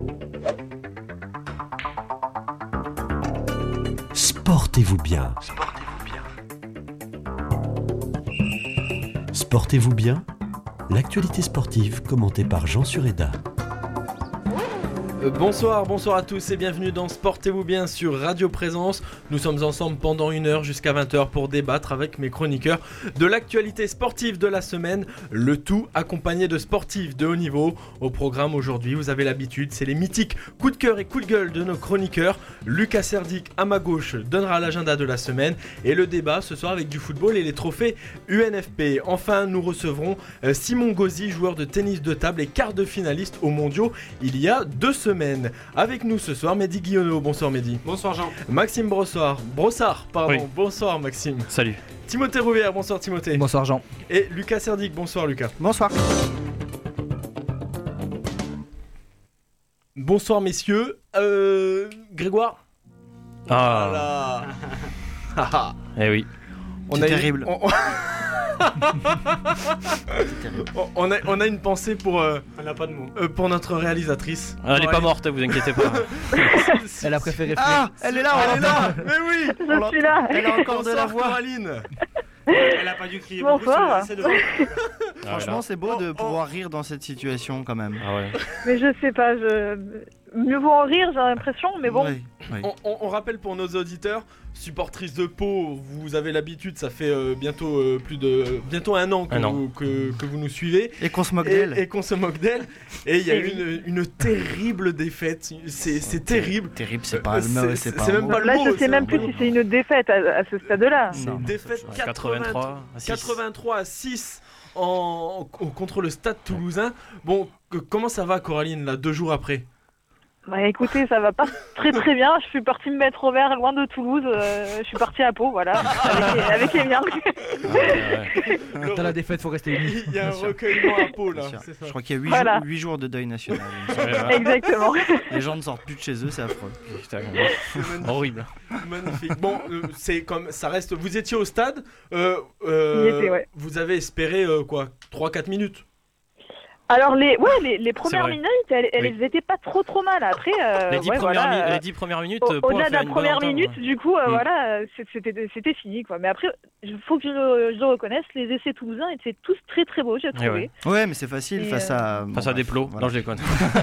Sportez-vous bien. Sportez-vous bien, l'actualité sportive commentée par Jean Sureda. Bonsoir à tous et bienvenue dans Sportez-vous bien sur Radio Présence. Nous sommes ensemble pendant 1 heure jusqu'à 20h pour débattre avec mes chroniqueurs de l'actualité sportive de la semaine, le tout accompagné de sportifs de haut niveau. Au programme aujourd'hui, vous avez l'habitude, c'est les mythiques coups de cœur et coups de gueule de nos chroniqueurs. Lucas Serdic à ma gauche donnera l'agenda de la semaine et le débat ce soir avec du football et les trophées UNFP. Enfin, nous recevrons Simon Gauzy, joueur de tennis de table et quart de finaliste aux mondiaux il y a 2 semaines. Avec nous ce soir, Mehdi Guillonneau. Bonsoir Mehdi. Bonsoir Jean. Maxime Brossard. Oui. Bonsoir Maxime. Salut. Timothée Rouvière. Bonsoir Timothée. Bonsoir Jean. Et Lucas Serdic. Bonsoir Lucas. Bonsoir. Bonsoir messieurs. Grégoire. Ah. Voilà. Eh oui. C'est terrible. On a une pensée pour. On n'a pas de mots. Pour notre réalisatrice. Elle n'est pas morte, vous inquiétez pas. Elle a préféré faire. Ah, elle est là. Mais oui. Je suis là. Elle a encore de la voix. Coraline. Elle a pas dû crier Bonsoir. beaucoup sur le Franchement, c'est beau de pouvoir rire dans cette situation quand même. Ah ouais. Mais je sais pas, mieux vaut en rire, j'ai l'impression, mais bon. Oui. On rappelle pour nos auditeurs, supportrice de Pau, vous avez l'habitude, ça fait bientôt 1 an que vous nous suivez. Et qu'on se moque d'elle. Et qu'on se moque d'elle. Et il y a eu une terrible défaite. C'est terrible. Terrible, c'est pas le mot. C'est même pas le Là, mot. je sais même plus si c'est une défaite à ce stade-là. C'est une défaite 83 à 6 contre le Stade Toulousain. Bon, comment ça va Coraline là 2 jours après? Bah écoutez, ça va pas très très bien. Je suis partie me mettre au vert loin de Toulouse. Je suis partie à Pau, voilà, avec les miens. Dans la défaite, faut rester unis. Il y a un recueillement à Pau là. C'est ça. Je crois qu'il y a 8 jours de deuil national. Exactement. Les gens ne sortent plus de chez eux, c'est affreux. Putain, horrible. Magnifique. Bon, c'est comme ça reste. Vous étiez au stade. Ouais. Vous avez espéré 3-4 minutes. Alors les premières minutes, elles étaient pas trop mal. Après, les 10 premières minutes. Au-delà de la première minute, du coup, voilà, c'était fini quoi. Mais après, il faut que je le reconnaisse, les essais toulousains étaient tous très très beaux, j'ai trouvé. Ouais, mais c'est facile face à des plots. Voilà. Non, je déconne.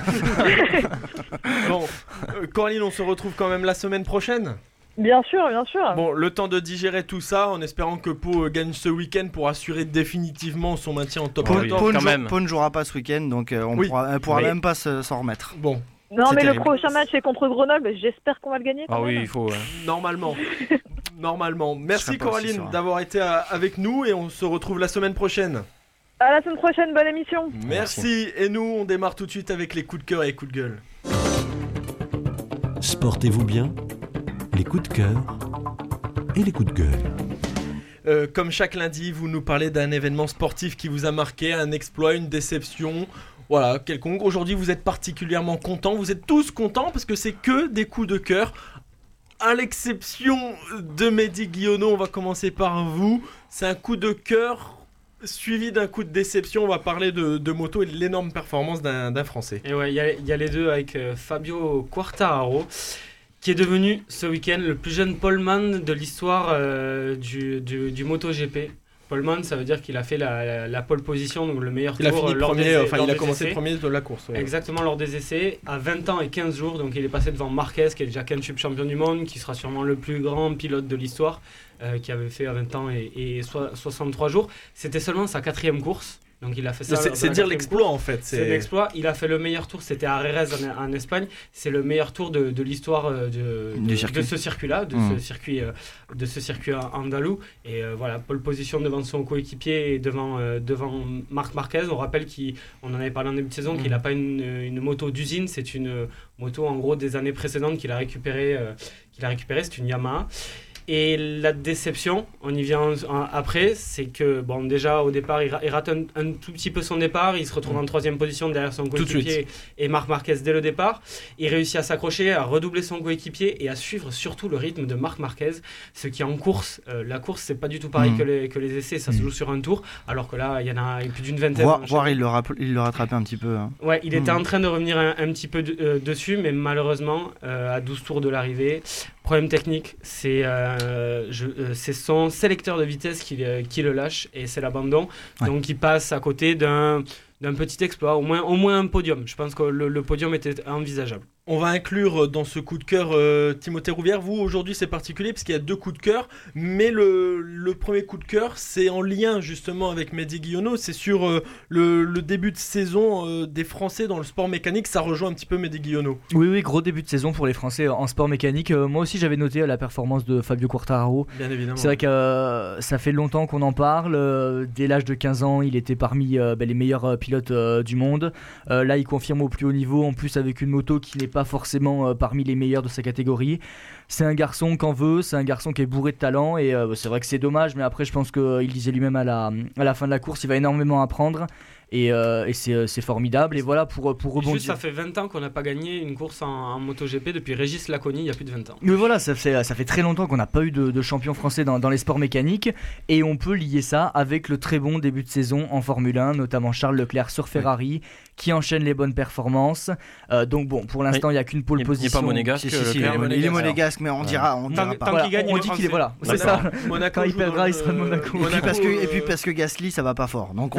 Bon, Coraline, on se retrouve quand même la semaine prochaine. Bien sûr. Bon, le temps de digérer tout ça, en espérant que Pau gagne ce week-end pour assurer définitivement son maintien en top 14. Pau ne jouera pas ce week-end, donc on pourra même pas s'en remettre. Bon. Non, mais terrible. le prochain match est contre Grenoble, j'espère qu'on va le gagner. Ah oui, il faut. Normalement. Merci Coraline d'avoir été avec nous et on se retrouve la semaine prochaine. À la semaine prochaine, bonne émission. Merci. Et nous, on démarre tout de suite avec les coups de cœur et les coups de gueule. Sportez-vous bien, les coups de cœur et les coups de gueule. Comme chaque lundi, vous nous parlez d'un événement sportif qui vous a marqué, un exploit, une déception, voilà, quelconque. Aujourd'hui, vous êtes particulièrement contents, vous êtes tous contents parce que c'est que des coups de cœur. À l'exception de Mehdi Guillonneau, on va commencer par vous. C'est un coup de cœur suivi d'un coup de déception. On va parler de moto et de l'énorme performance d'un Français. Et ouais, il y a les deux avec Fabio Quartararo, qui est devenu ce week-end le plus jeune poleman de l'histoire du MotoGP. Poleman, ça veut dire qu'il a fait la pole position, donc le meilleur tour. Il a commencé premier de la course. Ouais. Exactement, lors des essais, à 20 ans et 15 jours. Donc il est passé devant Marquez, qui est déjà Ken-Tube champion du monde, qui sera sûrement le plus grand pilote de l'histoire, qui avait fait à 20 ans et 63 jours. C'était seulement sa 4e course. Donc il a fait ça. C'est dire l'exploit en fait. C'est l'exploit. Il a fait le meilleur tour, c'était à Jerez en Espagne. C'est le meilleur tour de l'histoire de ce circuit-là, de ce circuit andalou. Et voilà, pole position devant son coéquipier et devant Marc Marquez. On rappelle qu'on en avait parlé en début de saison, qu'il n'a pas une moto d'usine, c'est une moto en gros des années précédentes qu'il a récupérée. C'est une Yamaha. Et la déception, on y vient après, c'est que bon, déjà au départ il rate un tout petit peu son départ, il se retrouve en 3e position derrière son coéquipier et Marc Marquez dès le départ. Il réussit à s'accrocher, à redoubler son coéquipier et à suivre surtout le rythme de Marc Marquez, ce qui en course, la course c'est pas du tout pareil que les essais, ça se joue sur un tour, alors que là il y en a plus d'une vingtaine. Voire il le rattrapait un petit peu. Hein. Ouais, il était en train de revenir un petit peu dessus, mais malheureusement à 12 tours de l'arrivée, problème technique, c'est son sélecteur de vitesse qui le lâche et c'est l'abandon. Donc il passe à côté d'un petit exploit, au moins un podium. Je pense que le podium était envisageable. On va inclure dans ce coup de cœur Timothée Rouvière. Vous, aujourd'hui, c'est particulier parce qu'il y a 2 coups de cœur. Mais le premier coup de cœur, c'est en lien justement avec Mehdi Guillonneau. C'est sur le début de saison des Français dans le sport mécanique. Ça rejoint un petit peu Mehdi Guillonneau. Oui, gros début de saison pour les Français en sport mécanique. Moi aussi, j'avais noté la performance de Fabio Quartararo. Bien évidemment. C'est vrai que ça fait longtemps qu'on en parle. Dès l'âge de 15 ans, il était parmi les meilleurs pilotes du monde. Là, il confirme au plus haut niveau, en plus avec une moto qui n'est pas forcément parmi les meilleurs de sa catégorie. C'est un garçon qu'en veut, c'est un garçon qui est bourré de talent et c'est vrai que c'est dommage, mais après je pense qu'il disait lui-même à la fin de la course, il va énormément apprendre. Et c'est formidable. Et voilà, pour rebondir. Juste, ça fait 20 ans qu'on n'a pas gagné une course en MotoGP depuis Régis Laconi, il y a plus de 20 ans. Mais voilà, ça fait très longtemps qu'on n'a pas eu de champion français dans les sports mécaniques. Et on peut lier ça avec le très bon début de saison en Formule 1, notamment Charles Leclerc sur Ferrari, qui enchaîne les bonnes performances. Donc bon, pour l'instant, il n'y a qu'une pole position. Il n'est pas monégasque. Il est monégasque, mais on dira tant pas. qu'il gagne, on dit qu'il est voilà. C'est ça. Monaco, quand il perdra, il sera de Monaco. Et puis parce que Gasly, ça va pas fort. Donc on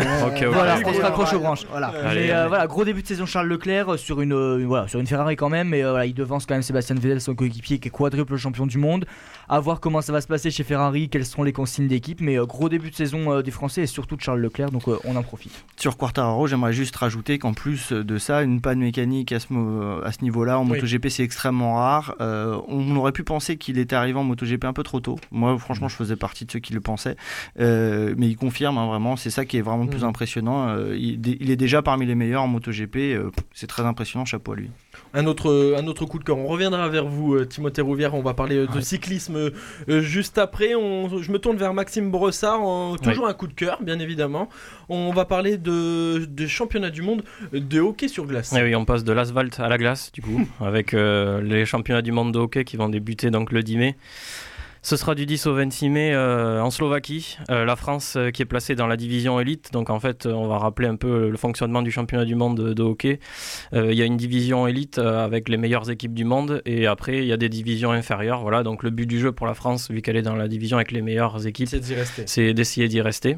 se raccroche aux branches. Voilà. Mais gros début de saison Charles Leclerc sur une Ferrari quand même, mais il devance quand même Sébastien Vettel, son coéquipier, qui est quadruple champion du monde. À voir comment ça va se passer chez Ferrari, quelles seront les consignes d'équipe, mais gros début de saison des Français et surtout de Charles Leclerc, donc on en profite. Sur Quartararo, j'aimerais juste rajouter qu'en plus de ça, une panne mécanique à ce niveau-là en MotoGP, c'est extrêmement rare. On aurait pu penser qu'il était arrivé en MotoGP un peu trop tôt. Moi, franchement, je faisais partie de ceux qui le pensaient, mais il confirme vraiment. C'est ça qui est vraiment le plus impressionnant. Il est déjà parmi les meilleurs en MotoGP. C'est très impressionnant, chapeau à lui. Un autre coup de cœur. On reviendra vers vous, Timothée Rouvière. On va parler de cyclisme juste après. Je me tourne vers Maxime Brossard. Toujours un coup de cœur, bien évidemment. On va parler de championnat du monde de hockey sur glace. Et oui, on passe de l'asphalte à la glace, du coup, avec les championnats du monde de hockey qui vont débuter donc le 10 mai. Ce sera du 10 au 26 mai en Slovaquie. La France qui est placée dans la division élite. Donc en fait, on va rappeler un peu le fonctionnement du championnat du monde de hockey. Il y a une division élite avec les meilleures équipes du monde. Et après, il y a des divisions inférieures. Voilà, donc le but du jeu pour la France, vu qu'elle est dans la division avec les meilleures équipes, c'est d'essayer d'y rester.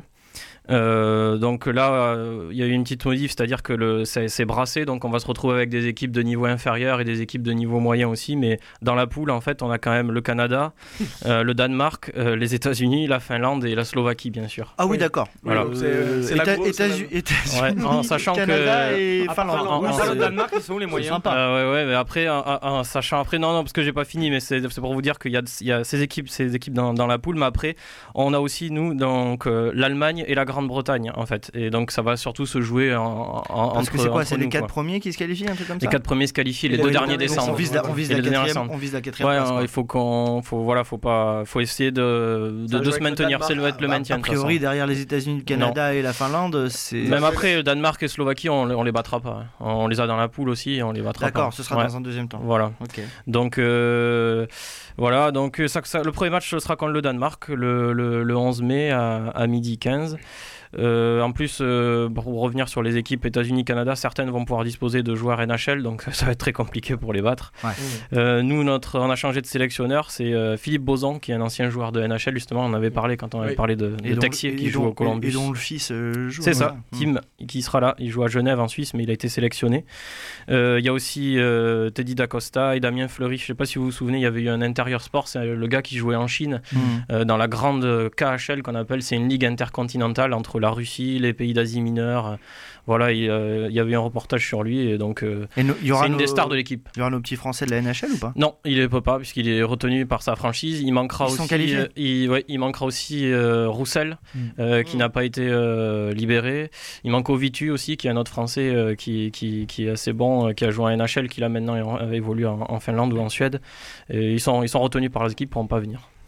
Donc là, il y a eu une petite modif, c'est-à-dire que c'est brassé, donc on va se retrouver avec des équipes de niveau inférieur et des équipes de niveau moyen aussi, mais dans la poule, en fait, on a quand même le Canada, le Danemark, les États-Unis, la Finlande et la Slovaquie, bien sûr. Ah oui, d'accord. Voilà. États-Unis, en sachant Canada que et Finlande. Le Danemark, ils sont les moyens. Ouais, mais après, en sachant après, non, parce que j'ai pas fini, mais c'est pour vous dire qu'il y a ces équipes dans la poule, mais après, on a aussi nous donc l'Allemagne et la Grande-Bretagne en fait, et donc ça va surtout se jouer parce que c'est quoi, c'est les 4 premiers qui se qualifient, un truc comme ça. Les 4 premiers se qualifient, les 2 derniers descendent. On vise la quatrième place. Ouais, faut essayer de se maintenir, c'est le maintien. A priori, derrière les États-Unis, le Canada et la Finlande, c'est même après Danemark et Slovaquie, on les battra pas. On les a dans la poule aussi, on les battra pas. D'accord, ce sera dans un deuxième temps. Voilà. Okay. Donc voilà, donc le premier match ce sera contre le Danemark le 11 mai à midi 15. En plus, pour revenir sur les équipes États-Unis-Canada, certaines vont pouvoir disposer de joueurs NHL, donc ça va être très compliqué pour les battre. Ouais. Nous, on a changé de sélectionneur, c'est Philippe Bozan, qui est un ancien joueur de NHL, justement, on avait parlé quand on avait parlé de Texier qui joue au Columbus. Et dont le fils joue. C'est ça, Tim, qui sera là, il joue à Genève en Suisse, mais il a été sélectionné. Il y a aussi Teddy Dacosta et Damien Fleury, je ne sais pas si vous vous souvenez, il y avait eu un Intérieur Sport, c'est le gars qui jouait en Chine, dans la grande KHL qu'on appelle, c'est une ligue intercontinentale entre la Russie, les pays d'Asie mineure. Voilà, il y avait un reportage sur lui et donc c'est une des stars de l'équipe. Il y aura nos petits Français de la NHL ou pas? Non, il ne peut pas puisqu'il est retenu par sa franchise. Il manquera il manquera aussi Roussel qui n'a pas été libéré. Il manque Ovitu aussi qui est un autre Français qui est assez bon, qui a joué en NHL, qui là maintenant évolue en Finlande ou en Suède. Et ils sont retenus par les équipes pour ne pas venir.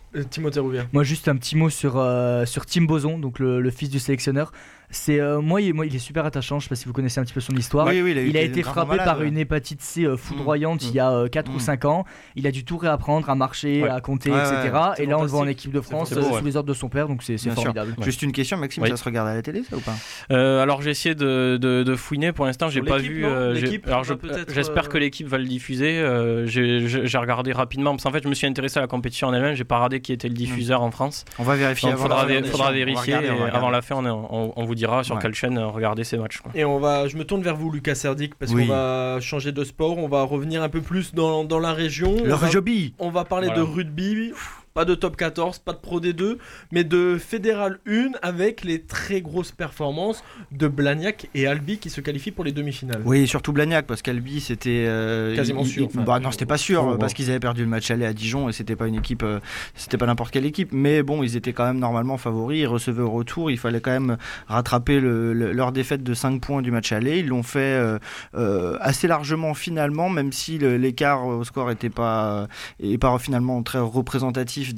Timothée Rouvière. Moi, juste un petit mot sur Tim Boson, donc le fils du sélectionneur. C'est moi, il est super attachant. Je sais pas si vous connaissez un petit peu son histoire. Oui, il a été frappé par une hépatite C foudroyante il y a 4 ou 5 ans. Il a dû tout réapprendre à marcher, à compter, etc. Et là, on le voit en équipe de France sous les ordres de son père, donc c'est formidable. Juste une question, Maxime, ça se regarde à la télé, ça ou pas? Alors j'ai essayé de fouiner. Pour l'instant, j'ai pas vu. Alors j'espère que l'équipe va le diffuser. J'ai regardé rapidement parce qu'en fait, je me suis intéressé à la compétition en elle-même. J'ai pas regardé qui était le diffuseur en France. On va vérifier. Il faudra vérifier. Avant la fin, on vous dira sur quelle chaîne regarder ces matchs. Et je me tourne vers vous, Lucas Serdic, parce qu'on va changer de sport. On va revenir un peu plus dans la région. Le rugby. On va parler de rugby. Pas de top 14, pas de Pro D2, mais de Fédéral 1 avec les très grosses performances de Blagnac et Albi qui se qualifient pour les demi-finales. Oui, surtout Blagnac, parce qu'Albi c'était quasiment sûr. Non, c'était pas sûr parce qu'ils avaient perdu le match aller à Dijon et c'était pas une équipe, c'était pas n'importe quelle équipe, mais bon, ils étaient quand même normalement favoris. Ils recevaient au retour, il fallait quand même rattraper leur défaite de 5 points du match aller. Ils l'ont fait assez largement finalement, même si l'écart au score était pas finalement très représentatif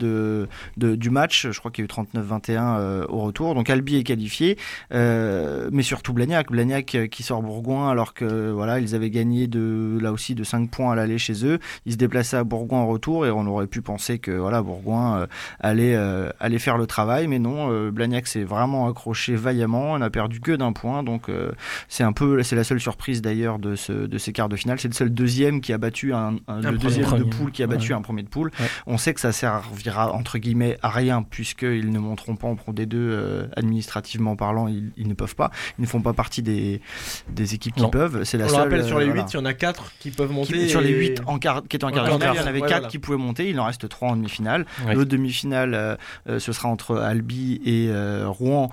du match. Je crois qu'il y a eu 39-21 au retour, donc Albi est qualifié, mais surtout Blagnac qui sort Bourgoin alors que voilà, ils avaient gagné là aussi de 5 points à l'aller chez eux. Ils se déplaçaient à Bourgoin en retour et on aurait pu penser que voilà, Bourgoin allait faire le travail, mais non, Blagnac s'est vraiment accroché vaillamment, on n'a perdu que d'un point, donc c'est la seule surprise d'ailleurs de ces quarts de finale. C'est le seul deuxième qui a battu le deuxième de poule qui a battu un premier de poule. On sait que ça servira entre guillemets à rien puisqu'ils ne monteront pas en Pro D2 administrativement parlant, ils ne peuvent pas, ils ne font pas partie des équipes qui peuvent. C'est la seule. On rappelle, sur les 8 il y en a 4 qui peuvent monter sur les 8 qui étaient en quart de finale, il y en avait 4 qui pouvaient monter, il en reste 3 en demi-finale. L'autre demi-finale ce sera entre Albi et Rouen,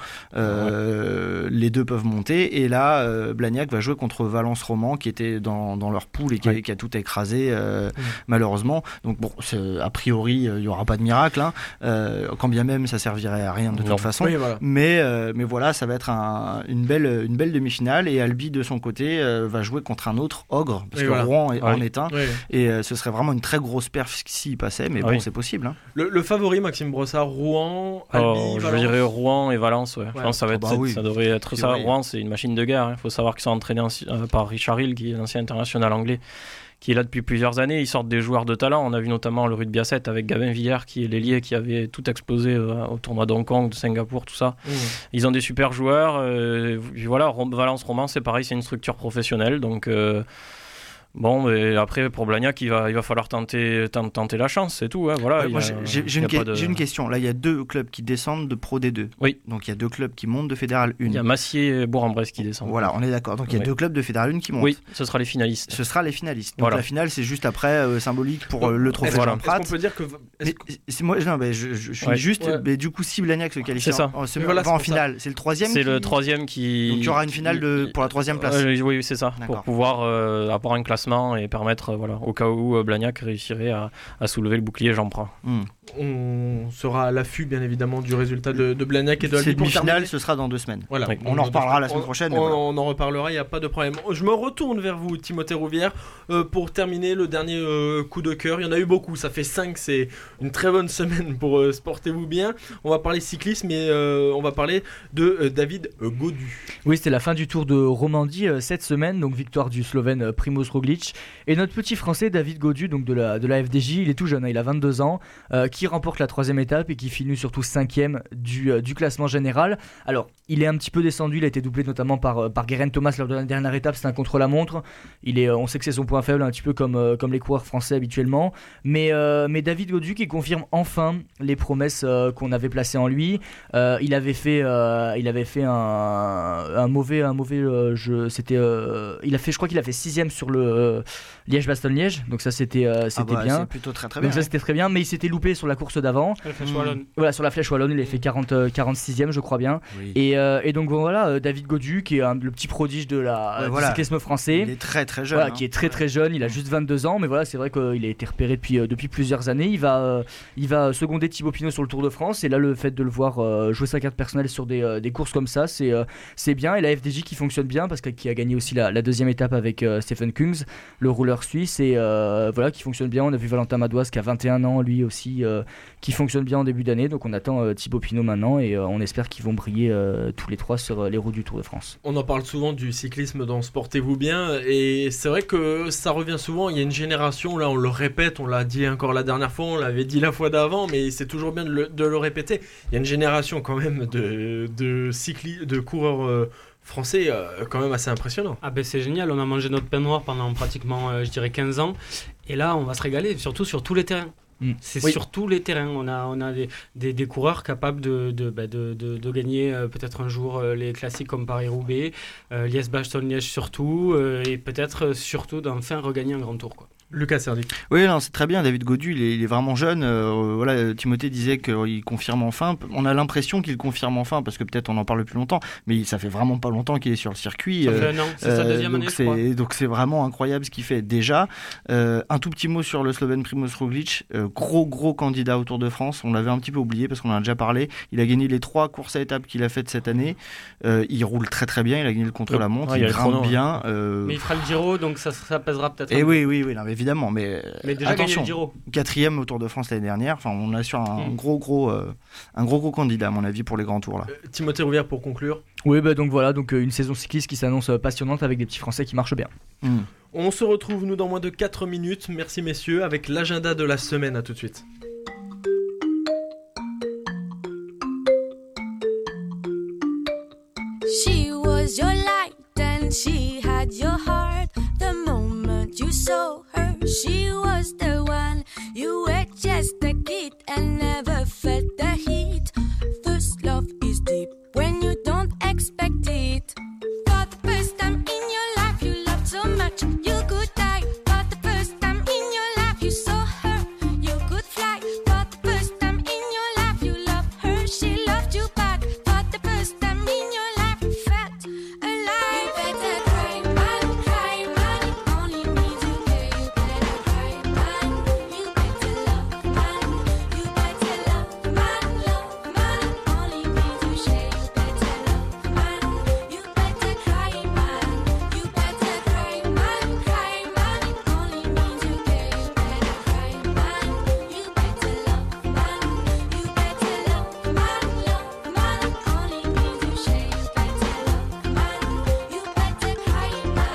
les deux peuvent monter et là Blagnac va jouer contre Valence Roman qui était dans leur poule et qui a tout écrasé malheureusement, donc bon, a priori il n'y aura pas de miracle, quand bien même ça servirait à rien de toute façon, mais voilà, ça va être une belle demi-finale et Albi de son côté va jouer contre un autre ogre parce que Rouen en est un et ce serait vraiment une très grosse perf s'il passait, mais bon, c'est possible. Le favori, Maxime Brossard, Rouen, Albi, je dirais Rouen et Valence. Je pense que ça devrait être ça. Rouen, c'est une machine de guerre. Il faut savoir qu'ils sont entraînés par Richard Hill, qui est l'ancien international anglais, qui est là depuis plusieurs années. Ils sortent des joueurs de talent. On a vu notamment le rugby à 7 avec Gavin Villiers, qui est l'ailier qui avait tout explosé au tournoi d'Hong Kong, de Singapour, tout ça. Ils ont des super joueurs. Voilà, Valence Roman, c'est pareil, c'est une structure professionnelle. Donc bon, mais après pour Blagnac, il va falloir tenter la chance, c'est tout. Voilà. J'ai une question. Là, il y a 2 clubs qui descendent de Pro D2. Oui. Donc il y a 2 clubs qui montent de Fédéral 1. Il y a Massier et Bourg-en-Bresse qui descendent. Voilà, on est d'accord. Donc il y a 2 clubs de Fédéral 1 qui montent. Oui, ce sera les finalistes. Donc la finale, c'est juste après symbolique pour le trophée Jean Prat. Est-ce qu'on peut dire que je suis juste. Mais du coup, si Blagnac se qualifie en finale, c'est le 3e. C'est le 3e qui. Donc il y aura une finale pour la 3e place. Oui, c'est ça. Pour pouvoir avoir un classement et permettre, au cas où Blagnac réussirait à soulever le bouclier Jean Prat. On sera à l'affût bien évidemment du résultat de Blagnac et de Albi. Cette demi-finale, ce sera dans 2 semaines. Voilà. On en reparlera la semaine prochaine. On en reparlera, il n'y a pas de problème. Je me retourne vers vous, Timothée Rouvière, pour terminer le dernier coup de cœur. Il y en a eu beaucoup, ça fait 5, c'est une très bonne semaine pour Sportez-vous bien. On va parler cyclisme, mais on va parler de David Gaudu. Oui, c'était la fin du Tour de Romandie cette semaine, donc victoire du Slovène Primož Roglič. Et notre petit Français David Gaudu, donc de la FDJ, il est tout jeune, il a 22 ans, qui remporte la 3e étape et qui finit surtout 5e du classement général. Alors, il est un petit peu descendu, il a été doublé notamment par Geraint Thomas lors de la dernière étape, c'est un contre-la-montre. On sait que c'est son point faible, un petit peu comme les coureurs français habituellement. Mais David Gaudu qui confirme enfin les promesses qu'on avait placées en lui. Il avait fait un mauvais jeu. Je crois qu'il a fait 6e sur le Liège-Bastogne-Liège, donc ça c'était bien. C'est plutôt très bien. Donc ça c'était très bien, mais il s'était loupé sur la course d'avant. Voilà, sur la Flèche Wallonne, il a fait 46e je crois bien. Oui. Et donc voilà, David Gaudu qui est le petit prodige du cyclisme français. Il est très très jeune. Qui est très très jeune, il a juste 22 ans, mais voilà, c'est vrai qu'il a été repéré depuis plusieurs années. Il va seconder Thibaut Pinot sur le Tour de France, et là le fait de le voir jouer sa carte personnelle sur des courses comme ça, c'est bien. Et la FDJ qui fonctionne bien parce qu'il a gagné aussi la 2e étape avec Stephen Kungs. le rouleur suisse, et voilà, qui fonctionne bien. On a vu Valentin Madouas qui a 21 ans, lui aussi, qui fonctionne bien en début d'année. Donc on attend Thibaut Pinot maintenant, et on espère qu'ils vont briller tous les trois sur les routes du Tour de France. On en parle souvent du cyclisme dans Sportez-vous bien, et c'est vrai que ça revient souvent. Il y a une génération, là on le répète, on l'a dit encore la dernière fois, on l'avait dit la fois d'avant, mais c'est toujours bien de le répéter. Il y a une génération quand même de coureurs français quand même assez impressionnant. Ah ben c'est génial, on a mangé notre pain noir pendant pratiquement je dirais 15 ans, et là on va se régaler, surtout sur tous les terrains. Sur tous les terrains, on a des coureurs capables de gagner peut-être un jour les classiques comme Paris-Roubaix, Liège-Bastogne-Liège surtout, et peut-être surtout d'enfin regagner un grand tour, quoi. Lucas Serdic. Oui, non, c'est très bien. David Gaudu, il est vraiment jeune. Voilà, Timothée disait qu'il confirme enfin. On a l'impression qu'il confirme enfin, parce que peut-être on en parle plus longtemps, mais ça fait vraiment pas longtemps qu'il est sur le circuit. Ça fait un an, c'est sa deuxième année, je crois. Donc c'est vraiment incroyable ce qu'il fait. Déjà, un tout petit mot sur le Slovène Primož Roglič, gros candidat au Tour de France. On l'avait un petit peu oublié parce qu'on en a déjà parlé. Il a gagné les 3 courses à étapes qu'il a faites cette année. Il roule très bien. Il a gagné le contre-la-montre. Il grimpe bien. Mais il fera le Giro, donc ça pèsera peut-être. Et oui, non, mais évidemment, mais déjà attention, gagné le Giro. 4e au Tour de France l'année dernière. Enfin, on a sur un gros candidat à mon avis pour les grands tours là. Timothée Rouvière pour conclure. Oui, donc voilà, une saison cycliste qui s'annonce passionnante avec des petits Français qui marchent bien. On se retrouve nous dans moins de 4 minutes. Merci messieurs, avec l'agenda de la semaine. À tout de suite. She was your light and she had your heart. The moment you saw her, she was the one. You were just a kid and never felt the heat. First love is deep when you don't expect it. For the first time in your life you loved so much you could die. For the first time in your life you saw her, you could fly. For the first time in your life you loved her, she loved you back. For the first time in your life you felt alive. You better cry, man, it only means you care. You better cry, man, you better love, man, you better love, man, it only means you share. You better love, man, you better cry, man, you better cry, man, it only means you care. You better cry, man, you better love, man, you better love, man, it only means you share. You better love, man, you better cry,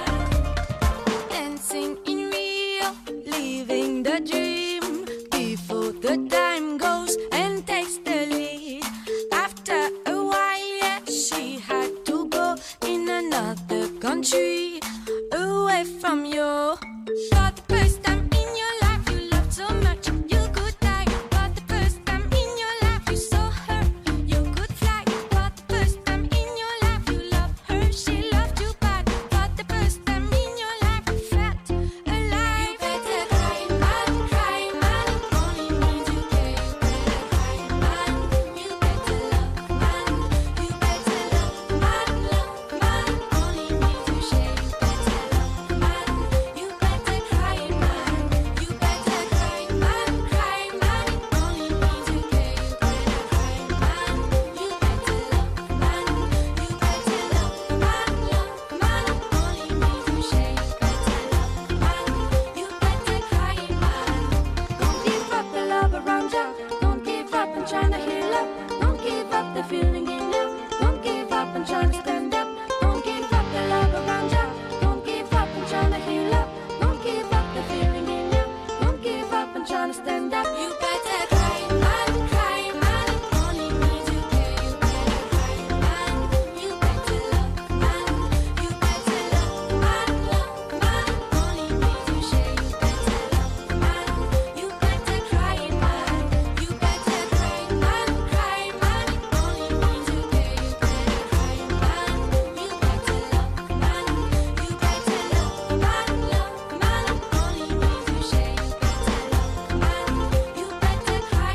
man. Dancing in Rio, living the dream before the time goes and takes the lead. After a while, yeah, she had to go in another country, away from you. For the first time in your life, you loved so much you could die. For the first time in your life, you saw her, you could fly. For the first time in your life, you loved her, she loved you back. For the first time in your life, you felt alive. You better cry, man, it only means you care. You better cry, man, you better love, man, you better love, man, it only means you share. You better love, man, you better cry, man, you better cry, man, it only means you care. You better cry, man, you better love, man, you better love, man, it only means you share. You better love, man, you better cry, man. Don't give up the love around you. Don't give up and trying to heal up. Don't give up the feeling in you. Don't give up and trying to stand up. Don't give up the love around you. Don't give up and trying to heal up. Don't give up the feeling in you. Don't give up and trying to stand up. You better cry, man, it only means you care. You better cry, man, you better love, man, you better love, man, it only means you share. You better love, man, you better cry, man, you better cry, man, it only means you care. You better cry, man, you better love, man, you better love, man, it only means you share. You better love, man, you better cry,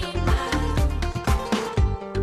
man.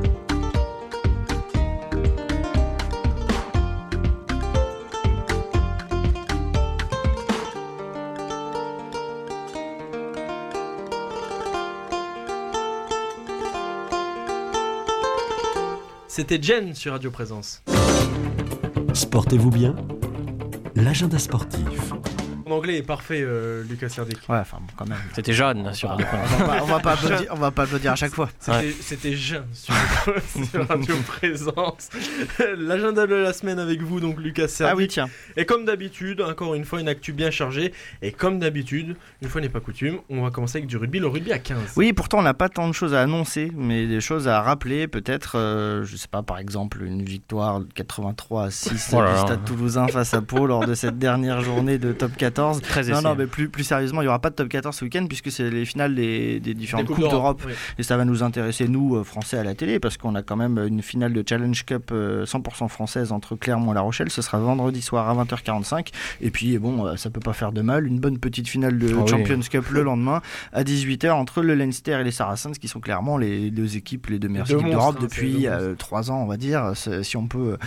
C'était Jen sur Radio Présence. Sportez-vous bien, l'agenda sportif. Mon anglais est parfait, Lucas Serdic. Ouais, enfin quand même. C'était Jeanne sur Radio On va pas le dire à chaque fois. C'était Jean sur Radio Présence. L'agenda de la semaine avec vous, donc Lucas Serdic. Ah oui, tiens. Et comme d'habitude, encore une fois, une actu bien chargée. Et comme d'habitude, une fois n'est pas coutume, on va commencer avec du rugby, le rugby à 15. Oui, pourtant on n'a pas tant de choses à annoncer, mais des choses à rappeler, peut-être, je sais pas, par exemple, une victoire 83-6 du Stade Toulousain face à Pau lors de cette dernière journée de top 14. Non, mais plus sérieusement, il n'y aura pas de top 14 ce week-end puisque c'est les finales des différentes coupes d'Europe. Oui. Et ça va nous intéresser, nous, Français, à la télé, parce qu'on a quand même une finale de Challenge Cup 100% française entre Clermont et La Rochelle. Ce sera vendredi soir à 20h45. Et puis, bon, ça peut pas faire de mal. Une bonne petite finale de Champions Cup le lendemain à 18h entre le Leinster et les Saracens, qui sont clairement les deux meilleures équipes d'Europe depuis 3 ans, on va dire, si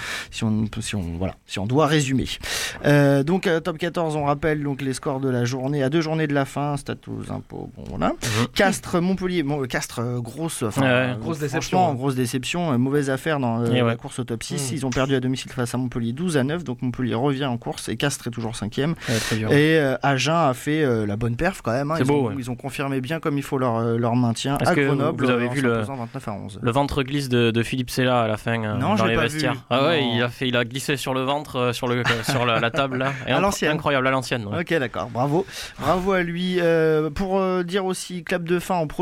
on doit résumer. Donc top 14, on rappelle donc les scores de la journée à 2 journées de la fin. Stade Toulousain, Pau, bon voilà. Castres, Montpellier, Castres, grosse déception, mauvaise affaire dans la course au top 6. Ils ont perdu à domicile face à Montpellier 12-9, donc Montpellier revient en course et Castres est toujours 5e. Et Agen a fait la bonne perf quand même. Ils ont confirmé bien comme il faut leur maintien à Grenoble. Vous avez vu le 29-11. Le ventre glisse de Philippe Sella à la fin dans les vestiaires. Vu. Ah ouais, il a glissé sur le ventre sur la table là. Et à l'ancienne. Incroyable, à l'ancienne. Ouais. Ok, d'accord, bravo à lui. Pour dire aussi clap de fin en Pro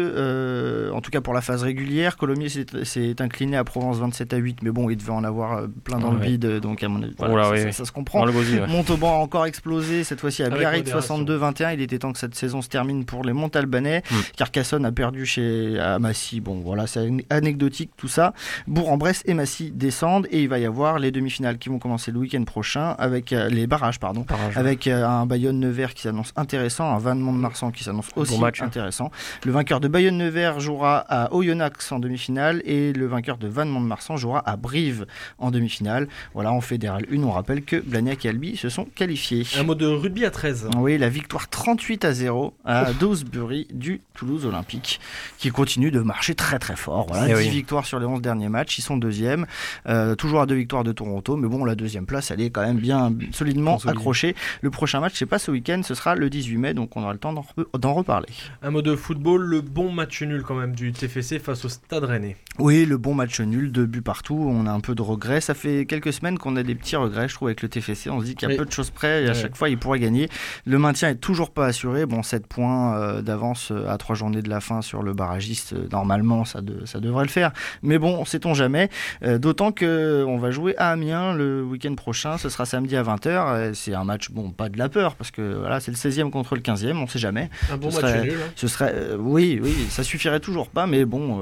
D2, en tout cas pour la phase régulière, Colomiers s'est incliné à Provence 27-8, mais bon, il devait en avoir plein dans le bide, donc à mon avis, ça se comprend. Montauban a encore explosé, cette fois-ci à Biarritz 62-21. Il était temps que cette saison se termine pour les Montalbanais. Carcassonne a perdu à Massy. Bon, voilà, c'est anecdotique tout ça. Bourg-en-Bresse et Massy descendent et il va y avoir les demi-finales qui vont commencer le week-end prochain avec les barrages, avec un Bayonne-Nevers qui s'annonce intéressant, un Vannes-Mont-de-Marsan qui s'annonce aussi intéressant. Le vainqueur de Bayonne-Nevers jouera à Oyonnax en demi-finale et le vainqueur de Vannes-Mont-de-Marsan jouera à Brive en demi-finale. Voilà, en Fédéral 1, on rappelle que Blagnac et Albi se sont qualifiés. Un mot de rugby à 13. Oui, la victoire 38-0 à Dewsbury du Toulouse Olympique qui continue de marcher très très fort. Voilà, 10 victoires sur les 11 derniers matchs, ils sont 2e, toujours à 2 victoires de Toronto, mais bon, la 2e place, elle est quand même bien solidement accrochée. Le prochain match, c'est pas ce week-end, ce sera le 18 mai, donc on aura le temps d'en reparler. Un mot de football, le bon match nul quand même du TFC face au Stade Rennais. Oui, le bon match nul, 2 buts partout, on a un peu de regrets. Ça fait quelques semaines qu'on a des petits regrets, je trouve, avec le TFC. On se dit qu'il y a peu de choses près et à chaque fois, il pourrait gagner. Le maintien est toujours pas assuré. Bon, 7 points d'avance à 3 journées de la fin sur le barragiste, normalement, ça devrait le faire. Mais bon, sait-on jamais. D'autant qu'on va jouer à Amiens le week-end prochain. Ce sera samedi à 20h. C'est un match, pas de la peur, parce que voilà, c'est le 16e contre le 15e, on sait jamais. Un bon match nul. Ce serait, oui, ça suffirait toujours pas, mais bon,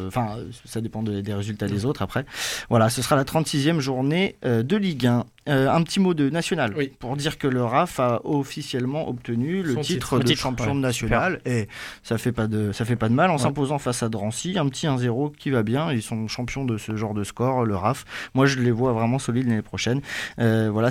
ça dépend des résultats des autres après. Voilà, ce sera la 36e journée de Ligue 1. Un petit mot de national pour dire que le RAF a officiellement obtenu le titre de champion national et ça fait pas de mal en s'imposant face à Drancy, un petit 1-0 qui va bien. Ils sont champions de ce genre de score, le RAF. Moi, je les vois vraiment solides l'année prochaine. Voilà,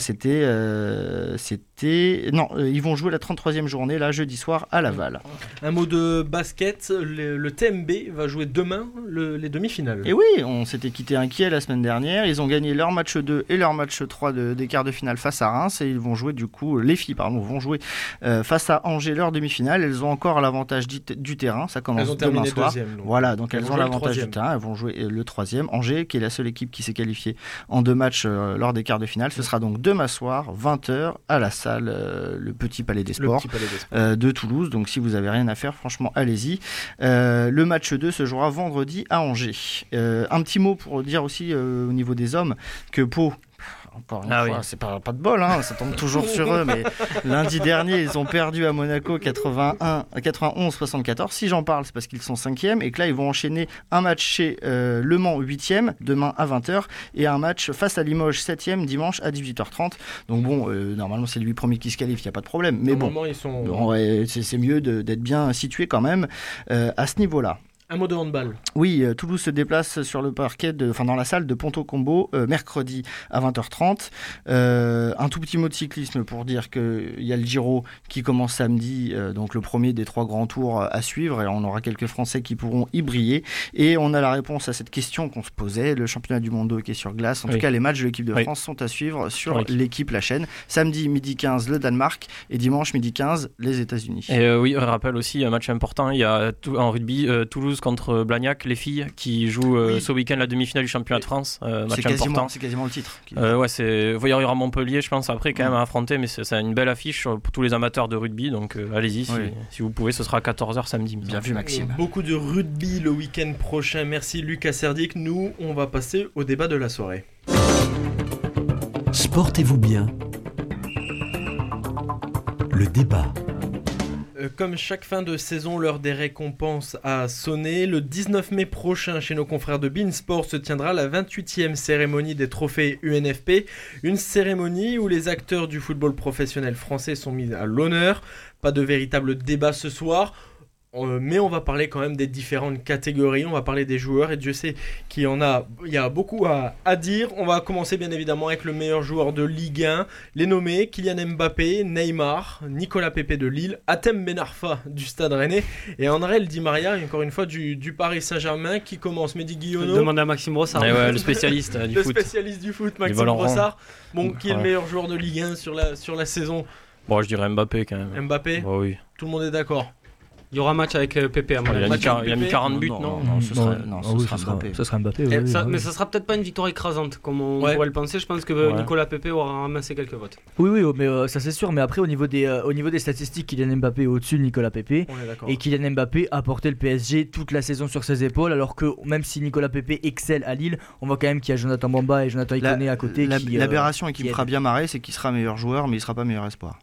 ils vont jouer la 33e journée là jeudi soir à Laval. Un mot de basket, le TMB va jouer demain les demi-finales. Et oui, on s'était quitté inquiet la semaine dernière. Ils ont gagné leur match 2 et leur match 3 des quarts de finale face à Reims et ils vont jouer les filles vont jouer face à Angers leur demi-finale. Elles ont encore l'avantage du terrain, ça commence demain soir. Deuxième, voilà, donc elles ont l'avantage du terrain, elles vont jouer le 3e. Angers, qui est la seule équipe qui s'est qualifiée en 2 matchs lors des quarts de finale, ce sera donc demain soir 20h à la salle le Petit Palais des Sports de Toulouse. Donc si vous avez rien à faire, franchement allez-y. Le match 2 se jouera vendredi à Angers. Un petit mot pour dire aussi au niveau des hommes que Pau, encore une fois, c'est pas de bol, ça tombe toujours sur eux, mais lundi dernier, ils ont perdu à Monaco 91-74. Si j'en parle, c'est parce qu'ils sont 5e et que là, ils vont enchaîner un match chez Le Mans 8e, demain à 20h, et un match face à Limoges 7e, dimanche à 18h30. Donc bon, normalement, c'est les 8 premiers qui se qualifient, il n'y a pas de problème. Mais moment, ils sont... c'est mieux d'être bien situé quand même à ce niveau-là. Un mot de handball. Oui, Toulouse se déplace sur le parquet, dans la salle de Ponto Combo, mercredi à 20h30. Un tout petit mot de cyclisme pour dire qu'il y a le Giro qui commence samedi, donc le premier des 3 grands tours à suivre. Et on aura quelques Français qui pourront y briller. Et on a la réponse à cette question qu'on se posait, le championnat du monde de hockey sur glace. En tout cas, les matchs de l'équipe de France sont à suivre sur l'équipe La Chaîne. Samedi, midi 15, le Danemark. Et dimanche, midi 15, les États-Unis. Et oui, on rappelle aussi un match important. Il y a en rugby, Toulouse contre Blagnac, les filles qui jouent ce week-end la demi-finale du championnat de France. Match important. C'est quasiment le titre. Il y aura Montpellier, je pense, après quand même à affronter, mais c'est une belle affiche pour tous les amateurs de rugby. Donc allez-y, si vous pouvez, ce sera à 14h samedi. Bien vu, Maxime. Beaucoup de rugby le week-end prochain. Merci Lucas Serdic. Nous, on va passer au débat de la soirée. Sportez-vous bien. Le débat. Comme chaque fin de saison, l'heure des récompenses a sonné. Le 19 mai prochain, chez nos confrères de Beansport, se tiendra la 28e cérémonie des trophées UNFP. Une cérémonie où les acteurs du football professionnel français sont mis à l'honneur. Pas de véritable débat ce soir. Mais on va parler quand même des différentes catégories, on va parler des joueurs et Dieu sait qu'il y a beaucoup à dire. On va commencer bien évidemment avec le meilleur joueur de Ligue 1, les nommés Kylian Mbappé, Neymar, Nicolas Pepe de Lille, Hatem Ben Arfa du Stade Rennais et André Di Maria, encore une fois du Paris Saint-Germain qui commence. Mehdi Guillonneau. Demande à Maxime Brossard. Le spécialiste du foot. Le spécialiste du foot, Maxime Brossard. Qui est le meilleur joueur de Ligue 1 sur la saison? Bon, je dirais Mbappé quand même. Mbappé oui. Tout le monde est d'accord. Il y aura un match avec Pépé à mon avis. Il a mis 40 buts, non ce sera Mbappé. Ce sera Mbappé, Mais ça sera peut-être pas une victoire écrasante comme on pourrait le penser. Je pense que Nicolas Pépé aura ramassé quelques votes. Oui, mais ça c'est sûr. Mais après, au niveau des statistiques, Kylian Mbappé est au-dessus de Nicolas Pépé. Et Kylian Mbappé a porté le PSG toute la saison sur ses épaules. Alors que même si Nicolas Pépé excelle à Lille, on voit quand même qu'il y a Jonathan Bamba et Jonathan Iconé à côté. L'aberration et qui me fera bien marrer, c'est qu'il sera meilleur joueur, mais il sera pas meilleur espoir.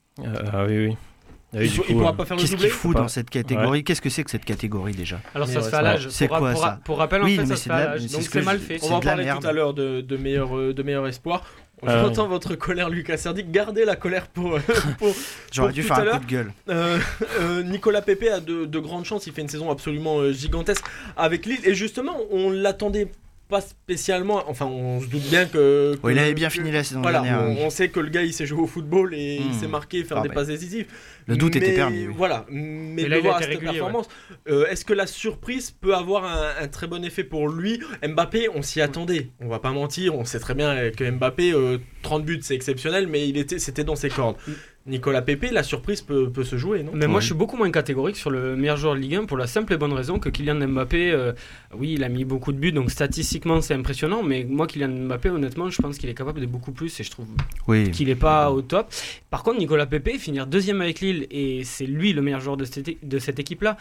Oui. Il pourra pas faire le doublé. Qu'est-ce qu'il fout dans cette catégorie? Qu'est-ce que c'est que cette catégorie déjà? Alors ça se fait à l'âge. C'est quoi ça? Pour rappel, en fait, ça se fait à l'âge. Donc c'est mal fait. On va en parler tout à l'heure de meilleur espoir. J'entends votre colère, Lucas Serdic. Gardez la colère pour J'aurais dû faire un coup de gueule. Nicolas Pepe a de grandes chances. Il fait une saison absolument gigantesque avec Lille. Et justement, on l'attendait pas spécialement, enfin on se doute bien que il avait bien fini la saison dernière. On sait que le gars il sait jouer au football et il s'est marqué faire des passes décisives. Le doute était permis. Voilà, mais là, il a été régulier, performance. Est-ce que la surprise peut avoir un très bon effet pour lui? Mbappé, on s'y attendait. On va pas mentir, on sait très bien que Mbappé 30 buts c'est exceptionnel, mais c'était dans ses cordes. Nicolas Pepe, la surprise peut se jouer, non? Mais moi je suis beaucoup moins catégorique sur le meilleur joueur de Ligue 1 pour la simple et bonne raison que Kylian Mbappé, oui il a mis beaucoup de buts donc statistiquement c'est impressionnant, mais moi Kylian Mbappé honnêtement je pense qu'il est capable de beaucoup plus et je trouve qu'il est pas au top. Par contre Nicolas Pepe finir deuxième avec Lille et c'est lui le meilleur joueur de cette équipe là.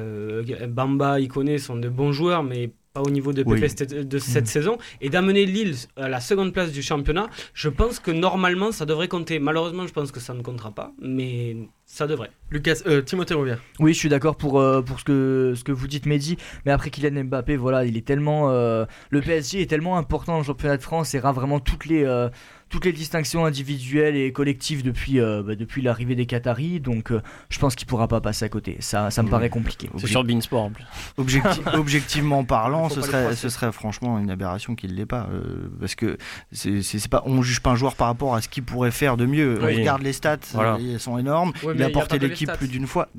Bamba, Iconé sont de bons joueurs mais pas au niveau de Pepe de cette saison, et d'amener Lille à la seconde place du championnat, je pense que normalement ça devrait compter. Malheureusement je pense que ça ne comptera pas, mais ça devrait. Lucas, Timothée revient. Oui, je suis d'accord pour ce que vous dites, Mehdi, mais après Kylian Mbappé, voilà, il est tellement le PSG est tellement important dans le championnat de France et rend vraiment toutes les distinctions individuelles et collectives depuis l'arrivée des Qataris, donc je pense qu'il pourra pas passer à côté. Ça me paraît compliqué. C'est sur Beansport en plus. Objectivement parlant, ce serait franchement une aberration qu'il l'ait pas, parce que c'est pas, on juge pas un joueur par rapport à ce qu'il pourrait faire de mieux. On regarde les stats, elles sont énormes. Il a porté l'équipe plus d'une fois.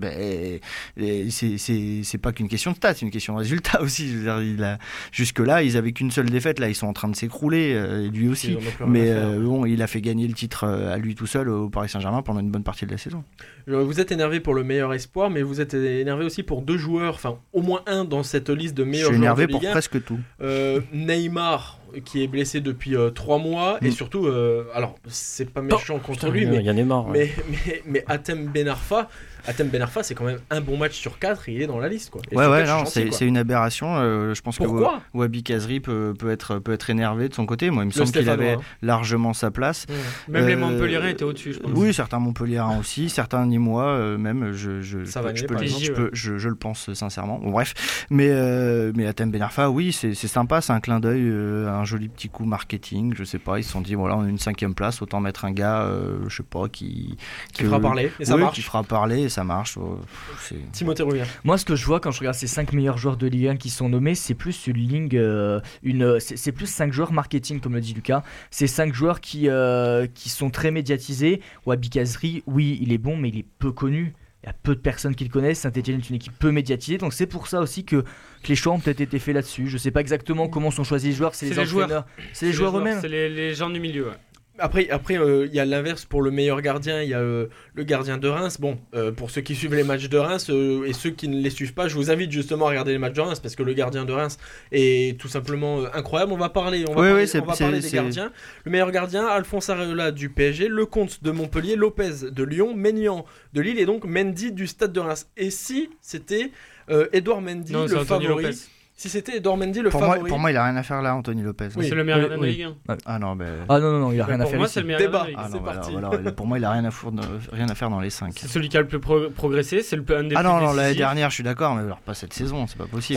C'est pas qu'une question de stats, c'est une question de résultat aussi. Je veux dire, jusque là, ils avaient qu'une seule défaite. Là, ils sont en train de s'écrouler, lui aussi. Mais il a fait gagner le titre à lui tout seul au Paris Saint-Germain pendant une bonne partie de la saison. Vous êtes énervé pour le meilleur espoir, mais vous êtes énervé aussi pour deux joueurs, enfin au moins un dans cette liste de meilleurs joueurs de Ligue 1. Je suis énervé pour presque tout. Neymar, qui est blessé depuis 3 mois, et surtout, alors c'est pas méchant contre lui, mais il y a Neymar, mais Hatem Ben Arfa, c'est quand même un bon match sur 4, il est dans la liste, quoi. C'est une aberration. Je pense que Wabi Kazri peut être énervé de son côté. Moi, il me semble qu'il avait largement sa place. Même les Montpelliérains étaient au-dessus, je pense. Oui, certains Montpelliérains aussi, certains Nîmois même. Je le pense sincèrement. Bon, bref, mais Hatem Ben Arfa, oui, c'est sympa, c'est un clin d'œil, un un joli petit coup marketing, je sais pas, ils se sont dit voilà, on a une 5e place, autant mettre un gars, je sais pas, qui fera parler et ça marche. Qui fera parler et ça marche. Timothée Rouvière. Moi, ce que je vois quand je regarde ces 5 meilleurs joueurs de Ligue 1 qui sont nommés, c'est plus une ligne, c'est plus 5 joueurs marketing, comme le dit Lucas. C'est 5 joueurs qui sont très médiatisés. Wabi Kazri, oui, il est bon, mais il est peu connu. Il y a peu de personnes qui le connaissent. Saint-Etienne est une équipe peu médiatisée, donc c'est pour ça aussi que les choix ont peut-être été faits là-dessus. Je sais pas exactement comment sont choisis les joueurs, c'est les entraîneurs, c'est les joueurs eux-mêmes. C'est les gens du milieu. Ouais. Après, il y a l'inverse pour le meilleur gardien, il y a le gardien de Reims. Bon, pour ceux qui suivent les matchs de Reims et ceux qui ne les suivent pas, je vous invite justement à regarder les matchs de Reims parce que le gardien de Reims est tout simplement incroyable. On va parler des gardiens. Le meilleur gardien, Alphonse Areola du PSG, Lecomte de Montpellier, Lopez de Lyon, Maignan de Lille et donc Mendy du Stade de Reims. Et si c'était Edouard Mendy le favori Lopez. Si c'était Edouard Mendy le favori. Pour moi, il a rien à faire là, Anthony Lopez. Oui, c'est le meilleur gardien de Ligue 1. Ah non, il a rien à faire. Pour moi, c'est le meilleur gardien de Ligue 1. C'est parti. Pour moi, il a rien à faire dans les 5. C'est celui qui a le plus progressé, c'est un des plus décisifs. L'année dernière, je suis d'accord, mais alors pas cette saison, c'est pas possible.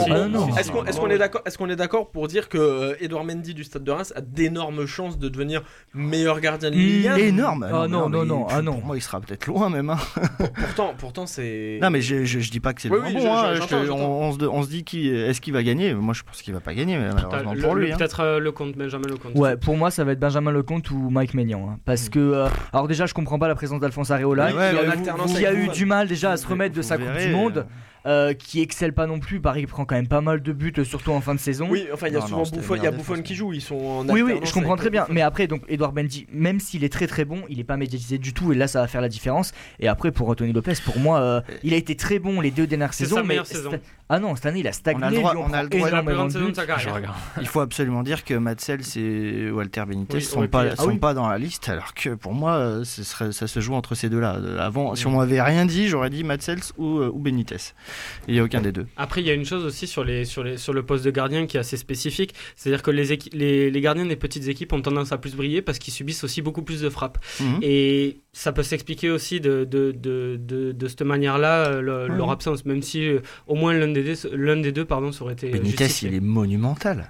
Est-ce qu'on est d'accord pour dire que Edouard Mendy du Stade de Reims a d'énormes chances de devenir meilleur gardien de Ligue 1? Énorme. Non. Pour moi, il sera peut-être loin même. Pourtant, c'est. Non, mais je dis pas que c'est le bon. On se dit est-ce qu'il va gagner? Moi, je pense qu'il va pas gagner, mais malheureusement pour lui. Peut-être Benjamin Lecomte. Ouais, pour moi, ça va être Benjamin Lecomte ou Mike Maignan. Parce que, alors déjà, je comprends pas la présence d'Alphonse Areola, qui a eu du mal déjà à se remettre de sa Coupe du Monde. Qui excelle pas non plus. Paris prend quand même pas mal de buts, surtout en fin de saison. Oui, enfin, il y a souvent Buffon qui joue. Ils sont en oui, je comprends très bien. Mais après, donc Edouard Mendy, même s'il est très très bon, il est pas médiatisé du tout. Et là, ça va faire la différence. Et après, pour Anthony Lopez, pour moi, il a été très bon les 2 dernières saisons. C'est sa meilleure saison. Ah non, cette année, il a stagné. On a le droit énormément de buts. Il faut absolument dire que Matsels et Walter Benitez sont pas dans la liste. Alors que pour moi, ça se joue entre ces deux-là. Avant, si on m'avait rien dit, j'aurais dit Matsels ou Benitez. Il n'y a aucun des deux. Après, il y a une chose aussi sur le poste de gardien qui est assez spécifique, c'est-à-dire que les gardiens des petites équipes ont tendance à plus briller parce qu'ils subissent aussi beaucoup plus de frappes. Et ça peut s'expliquer aussi de cette manière-là leur absence, même si au moins l'un des deux, ça aurait été Benitez, justifié. il est monumental.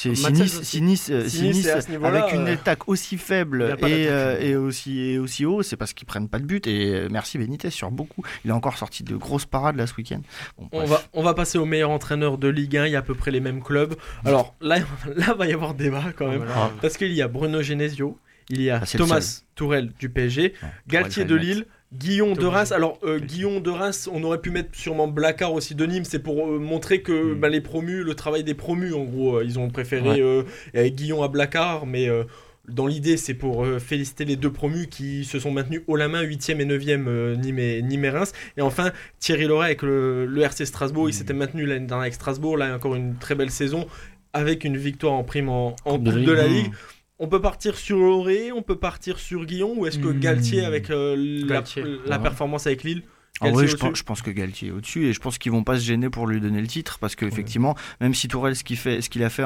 Nice, avec une attaque aussi faible et aussi haut, c'est parce qu'ils prennent pas de but. Et merci Benitez sur beaucoup. Il a encore sorti de grosses parades là ce week-end. On va passer au meilleur entraîneur de Ligue 1. Il y a à peu près les mêmes clubs. Alors là va y avoir débat quand même, parce qu'il y a Bruno Genesio, il y a Thomas Tuchel du PSG, Galtier de Lille, Guillon de Reims. Alors Guillon de Reims, on aurait pu mettre sûrement Blacard aussi de Nîmes. C'est pour montrer que les promus, le travail des promus en gros, ils ont préféré Guillon à Blacard, mais dans l'idée c'est pour féliciter les 2 promus qui se sont maintenus haut la main, 8e et 9e Nîmes et Reims. Et enfin Thierry Loret avec le RC Strasbourg, il s'était maintenu l'année dernière avec Strasbourg, là encore une très belle saison avec une victoire en prime en Coupe de la Ligue. On peut partir sur Loré, on peut partir sur Guillon, ou est-ce que Galtier avec la performance avec Lille? Je pense que Galtier est au-dessus et je pense qu'ils vont pas se gêner pour lui donner le titre parce qu'effectivement, même si Tourelle ce qu'il a fait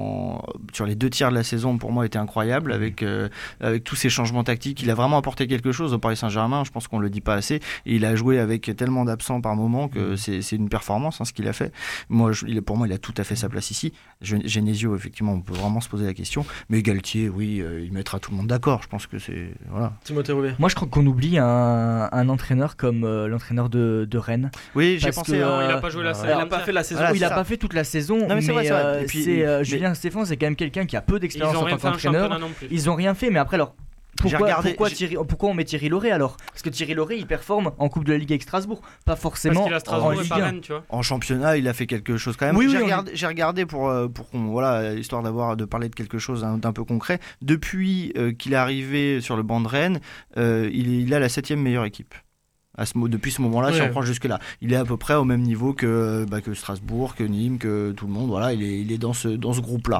sur les 2 tiers de la saison pour moi était incroyable avec tous ces changements tactiques, il a vraiment apporté quelque chose au Paris Saint-Germain. Je pense qu'on le dit pas assez et il a joué avec tellement d'absents par moment que c'est une performance ce qu'il a fait. Pour moi, il a tout à fait sa place ici. Genesio, effectivement, on peut vraiment se poser la question, mais Galtier, oui, il mettra tout le monde d'accord. Je pense que c'est voilà. Timothée Rouvière. Moi, je crois qu'on oublie un entraîneur comme l'entraîneur de Rennes. Oui, j'ai pensé. Il a pas joué la saison. Il a pas fait la saison. Voilà, il a pas fait toute la saison. Non, mais c'est vrai. Julien Stéphane, c'est quand même quelqu'un qui a peu d'expérience en tant qu'entraîneur. Ils ont rien fait, mais après alors. Pourquoi on met Thierry Loret alors? Parce que Thierry Loret il performe en Coupe de la Ligue avec Strasbourg, pas forcément en Ligue 1. En championnat, il a fait quelque chose quand même. J'ai regardé pour histoire de parler de quelque chose d'un peu concret. Depuis qu'il est arrivé sur le banc de Rennes, il a la 7e meilleure équipe. Depuis ce moment-là, si on prend jusque-là, il est à peu près au même niveau que Strasbourg, que Nîmes, que tout le monde. Voilà, il est dans ce groupe-là.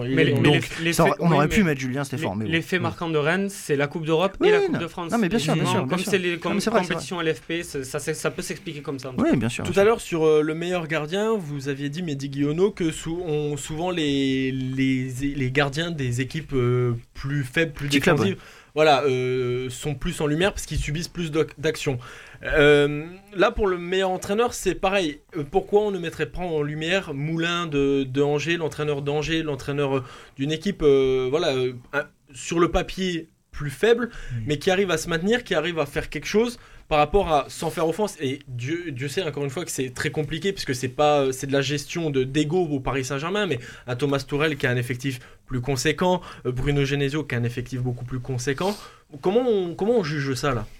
On aurait pu mettre Julien Stéphane. L'effet marquant de Rennes, c'est la Coupe d'Europe et la Coupe de France. Non, mais bien sûr. Comme c'est les compétitions LFP, ça peut s'expliquer comme ça. Oui, bien sûr. Tout à l'heure, sur le meilleur gardien, vous aviez dit, Mehdi Guillonneau, que souvent les gardiens des équipes plus faibles, plus défensives sont plus en lumière parce qu'ils subissent plus d'actions. Là, pour le meilleur entraîneur, c'est pareil. Pourquoi on ne mettrait pas en lumière Moulin de Angers, l'entraîneur d'Angers, l'entraîneur d'une équipe, sur le papier plus faible, mais qui arrive à se maintenir, qui arrive à faire quelque chose par rapport à, sans faire offense, et Dieu sait encore une fois que c'est très compliqué puisque c'est de la gestion d'ego au Paris Saint-Germain, mais un Thomas Tuchel qui a un effectif plus conséquent, Bruno Genesio qui a un effectif beaucoup plus conséquent. Comment on juge ça là?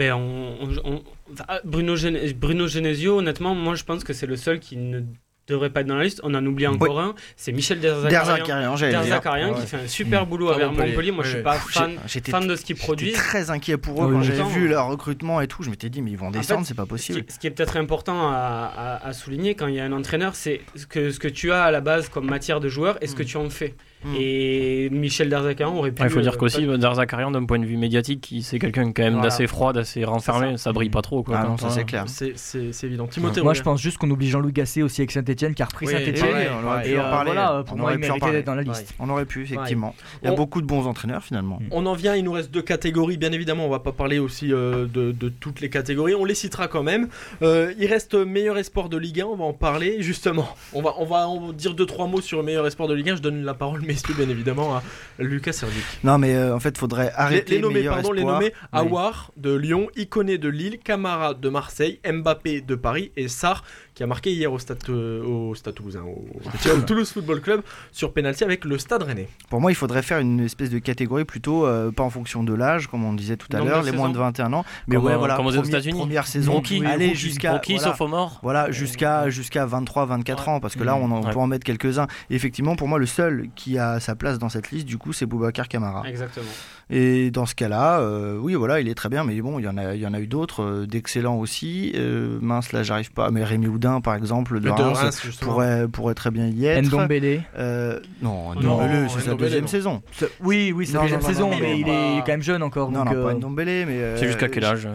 Bruno Genesio, honnêtement, moi je pense que c'est le seul qui ne devrait pas être dans la liste. On en oublie encore un, c'est Michel Derzakarian qui fait un super boulot avec Montpellier. Moi je suis pas fan de ce qu'il produit. J'étais très inquiet pour eux quand j'ai vu leur recrutement et tout. Je m'étais dit mais ils vont descendre, c'est pas possible. Ce qui est peut-être important à souligner quand il y a un entraîneur, c'est ce que tu as à la base comme matière de joueur et ce que tu en fais. Et Michel Derzakarian aurait pu. Il faut dire qu'aussi Derzakarian, d'un point de vue médiatique, c'est quelqu'un quand même d'assez froid, d'assez renfermé. Ça brille pas trop. Ah non, ça c'est clair. C'est évident. Timothée, moi je pense juste qu'on oublie Jean-Louis Gasset aussi avec Saint-Etienne qui a repris Saint-Etienne. Pour moi il méritait d'être dans la liste. On aurait pu, effectivement. Il y a beaucoup de bons entraîneurs finalement. On en vient, il nous reste 2 catégories. Bien évidemment, on va pas parler aussi de toutes les catégories. On les citera quand même. Il reste meilleur espoir de Ligue 1. On va en parler justement. On va dire 2-3 mots sur le meilleur espoir de Ligue 1. Je donne la parole, messieurs, bien évidemment, à Lucas Serdic. Non, mais en fait, faudrait arrêter les nommés. Les nommés Aouar de Lyon, Ikoné de Lille, Camara de Marseille, Mbappé de Paris et Sarr qui a marqué hier au Stade Toulousain, au Toulouse Football Club sur penalty avec le Stade Rennais. Pour moi, il faudrait faire une espèce de catégorie plutôt pas en fonction de l'âge, comme on disait tout à l'heure, les moins de 21 ans, mais comme aux États-Unis. Première saison, aller jusqu'à sophomore. Voilà, jusqu'à 23-24 ans, parce que là, on peut en mettre quelques-uns. Et effectivement, pour moi, le seul qui a sa place dans cette liste, du coup, c'est Boubacar Camara. Exactement. Et dans ce cas-là, il est très bien, mais bon, il y en a eu d'autres d'excellents aussi. Là, j'arrive pas. Mais Rémi Houdin, par exemple, de Reims, pourrait très bien y être. Ndombele. Non, Ndombele, c'est sa deuxième saison. Oui, c'est sa deuxième saison, mais il est quand même jeune encore. Non, pas Ndombele, mais. C'est jusqu'à quel âge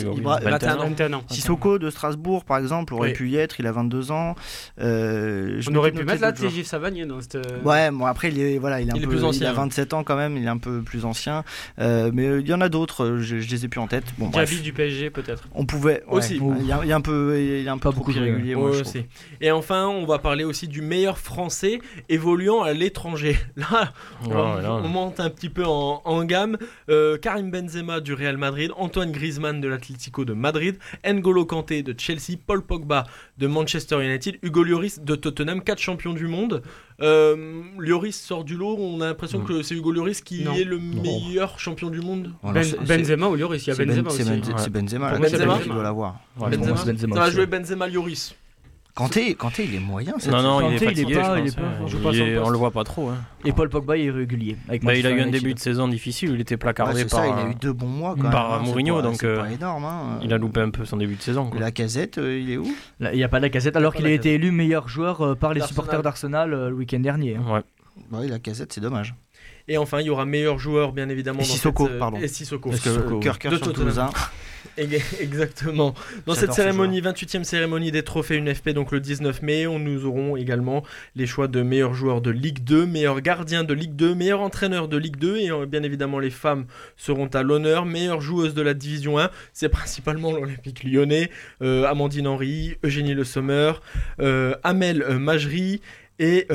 21 ans. Sissoko de Strasbourg, par exemple, aurait pu y être. Il a 22 ans. On aurait pu mettre là TJ Savanier dans cette. Ouais, bon après il est un peu plus ancien. Il a 27 ans quand même, il est un peu plus ancien. Mais il y en a d'autres, je les ai plus en tête. Bon, Diaby du PSG peut-être. On pouvait aussi. Il y a un peu beaucoup irrégulier. Aussi. Et enfin, on va parler aussi du meilleur français évoluant à l'étranger. Là, on monte un petit peu en gamme. Karim Benzema du Real Madrid, Antoine Griezmann de l'Atlético de Madrid, N'Golo Kanté de Chelsea, Paul Pogba de Manchester United, Hugo Lloris de Tottenham, 4 champions du monde. Lloris sort du lot, on a l'impression que c'est Hugo Lloris qui est le meilleur champion du monde. Benzema ou Lloris, il y a Benzema aussi. C'est Benzema qui doit l'avoir. Ça va jouer Benzema-Lloris. Kanté, il est moyen. Non, il est fatigué. On le voit pas trop. Et Paul Pogba est régulier. Il a eu un début de saison difficile où il était placardé il a eu 2 bons mois par Mourinho, donc c'est pas énorme. Il a loupé un peu son début de saison. La Lacazette, il est où? Il n'y a pas de Lacazette, alors qu'il a été élu meilleur joueur par les supporters d'Arsenal le week-end dernier. Ouais, Lacazette, c'est dommage. Et enfin, il y aura meilleur joueur, bien évidemment. Sissoko. Et Sissoko. Parce que cœur sur Toulousain. Exactement. Dans cette cérémonie, 28e cérémonie des trophées UNFP, donc le 19 mai, nous aurons également les choix de meilleurs joueurs de Ligue 2, meilleurs gardiens de Ligue 2, meilleurs entraîneurs de Ligue 2, et bien évidemment les femmes seront à l'honneur. Meilleures joueuses de la Division 1, c'est principalement l'Olympique Lyonnais, Amandine Henry, Eugénie Le Sommer, Amel Majri et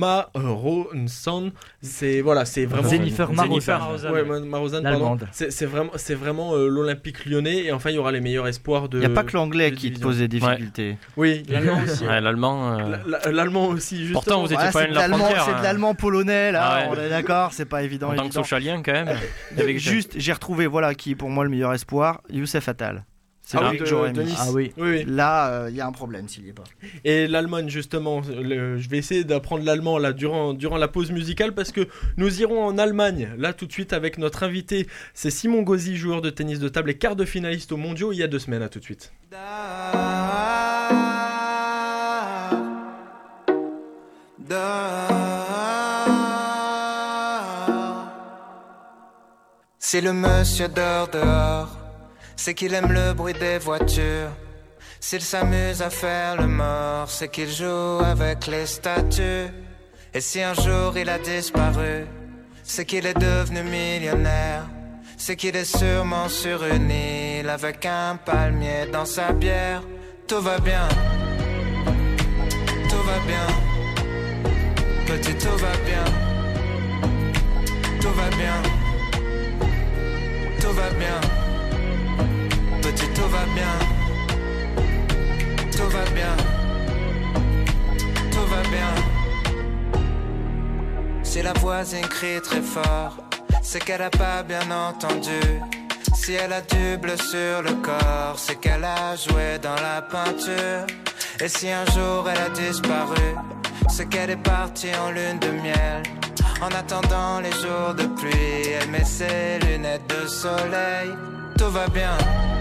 Marosan, c'est vraiment Jennifer Marosan. Marosan, pardon. C'est vraiment l'Olympique Lyonnais. Et enfin il y aura les meilleurs espoirs de. Il n'y a pas que l'anglais qui te pose des difficultés. Oui, l'allemand aussi. L'allemand aussi. Justement. Pourtant vous étiez pas une la frontière. C'est de l'allemand polonais là. On est d'accord, c'est pas évident. En tant que socialien quand même. Juste, j'ai retrouvé qui est pour moi le meilleur espoir, Youssef Attal. C'est lui que j'aurais mis. Oui. Là, il y a un problème s'il n'y est pas. Et l'Allemagne, justement, je vais essayer d'apprendre l'allemand là, durant la pause musicale parce que nous irons en Allemagne, là tout de suite avec notre invité. C'est Simon Gauzy, joueur de tennis de table et quart de finaliste aux mondiaux il y a 2 semaines. À tout de suite. Si le monsieur dort dehors, c'est qu'il aime le bruit des voitures. S'il s'amuse à faire le mort, c'est qu'il joue avec les statues. Et si un jour il a disparu, c'est qu'il est devenu millionnaire. c'est qu'il est sûrement sur une île avec un palmier dans sa bière. Tout va bien, tout va bien, petit tout va bien, tout va bien, tout va bien, petit tout va bien, tout va bien, tout va bien. Si la voisine crie très fort, c'est qu'elle a pas bien entendu. Si elle a du bleu sur le corps, c'est qu'elle a joué dans la peinture. Et si un jour elle a disparu, c'est qu'elle est partie en lune de miel. En attendant les jours de pluie, elle met ses lunettes de soleil. Tout va bien,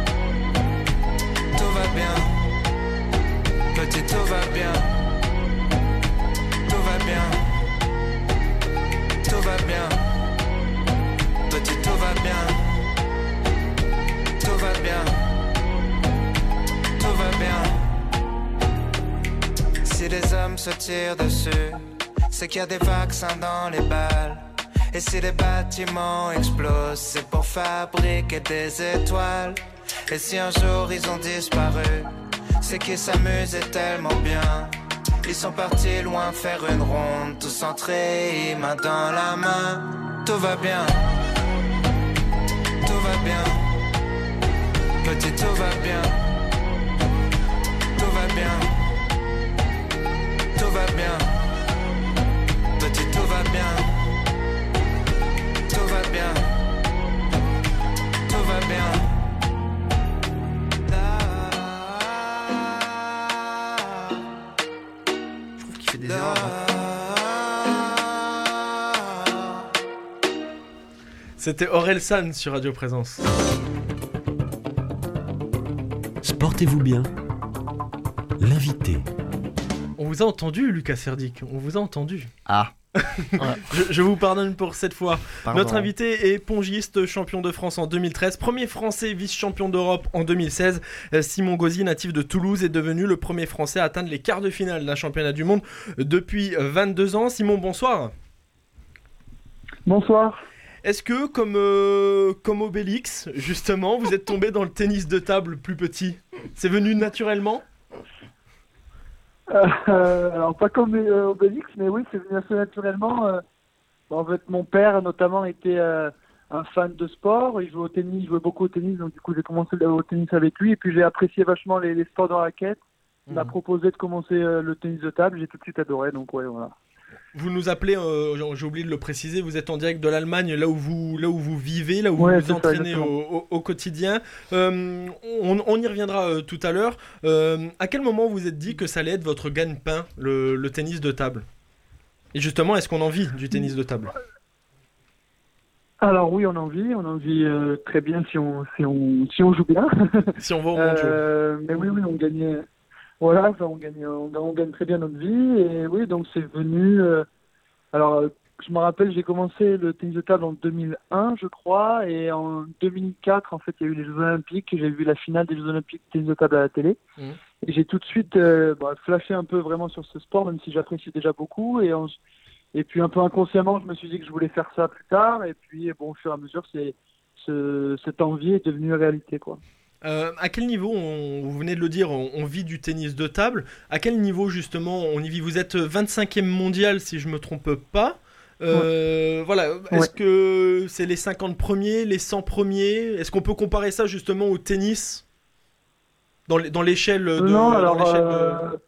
tout va bien, petit tout va bien, tout va bien, tout va bien, petit tout va bien, tout va bien, tout va bien. Si les hommes se tirent dessus, c'est qu'il y a des vaccins dans les balles. Et si les bâtiments explosent, c'est pour fabriquer des étoiles. Et si un jour ils ont disparu, c'est qu'ils s'amusaient tellement bien. Ils sont partis loin faire une ronde, tous entrés, main dans la main. Tout va bien, tout va bien, petit tout va bien, tout va bien, tout va bien, petit tout va bien, tout va bien, tout va bien. Je trouve qu'il fait des erreurs. C'était Aurel San sur Radio Présence. Portez-vous bien. L'invité. On vous a entendu, Lucas Serdic. On vous a entendu. Ah. Je vous pardonne pour cette fois. Pardon. Notre invité est pongiste, champion de France en 2013, premier français vice-champion d'Europe en 2016. Simon Gauzy, natif de Toulouse, est devenu le premier français à atteindre les quarts de finale d'un championnat du monde depuis 22 ans. Simon, bonsoir. Bonsoir. Est-ce que, comme Obélix, justement, vous êtes tombé dans le tennis de table plus petit ? C'est venu naturellement ? Alors pas comme Obélix, mais oui, c'est venu assez naturellement. En fait, mon père notamment était un fan de sport. Il jouait au tennis, il jouait beaucoup au tennis, donc du coup j'ai commencé au tennis avec lui. Et puis j'ai apprécié vachement les sports de raquette. Il m'a proposé de commencer le tennis de table. J'ai tout de suite adoré, donc ouais, voilà. Vous nous appelez, j'ai oublié de le préciser, vous êtes en direct de l'Allemagne, là où vous vivez, là où vous vous entraînez au quotidien. On y reviendra tout à l'heure. À quel moment vous vous êtes dit que ça allait être votre gagne-pain, le tennis de table ? Et justement, est-ce qu'on en vit du tennis de table ? Alors oui, on en vit très bien si on joue bien. Si on va au mondial. Mais oui, on gagnait. Voilà, on gagne très bien notre vie. Et oui, donc c'est venu. Alors, je me rappelle, j'ai commencé le tennis de table en 2001, je crois, et en 2004, en fait, il y a eu les Jeux Olympiques. J'ai vu la finale des Jeux Olympiques de tennis de table à la télé. Et j'ai tout de suite flashé un peu vraiment sur ce sport, même si j'apprécie déjà beaucoup. Et puis un peu inconsciemment, je me suis dit que je voulais faire ça plus tard. Et puis, bon, au fur et à mesure, cette envie est devenue réalité, quoi. À quel niveau, vous venez de le dire, on vit du tennis de table. À quel niveau justement on y vit ? Vous êtes 25e mondial si je me trompe pas. Voilà. Est-ce que c'est les 50 premiers, les 100 premiers ? Est-ce qu'on peut comparer ça justement au tennis dans l'échelle de... Non, alors...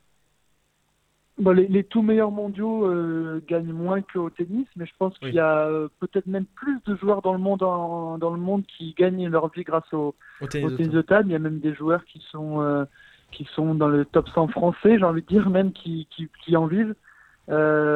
les tout meilleurs mondiaux gagnent moins qu'au tennis, mais je pense qu'il y a peut-être même plus de joueurs dans le monde qui gagnent leur vie grâce au tennis de table. Il y a même des joueurs qui sont dans le top 100 français, j'ai envie de dire, même qui en vivent. On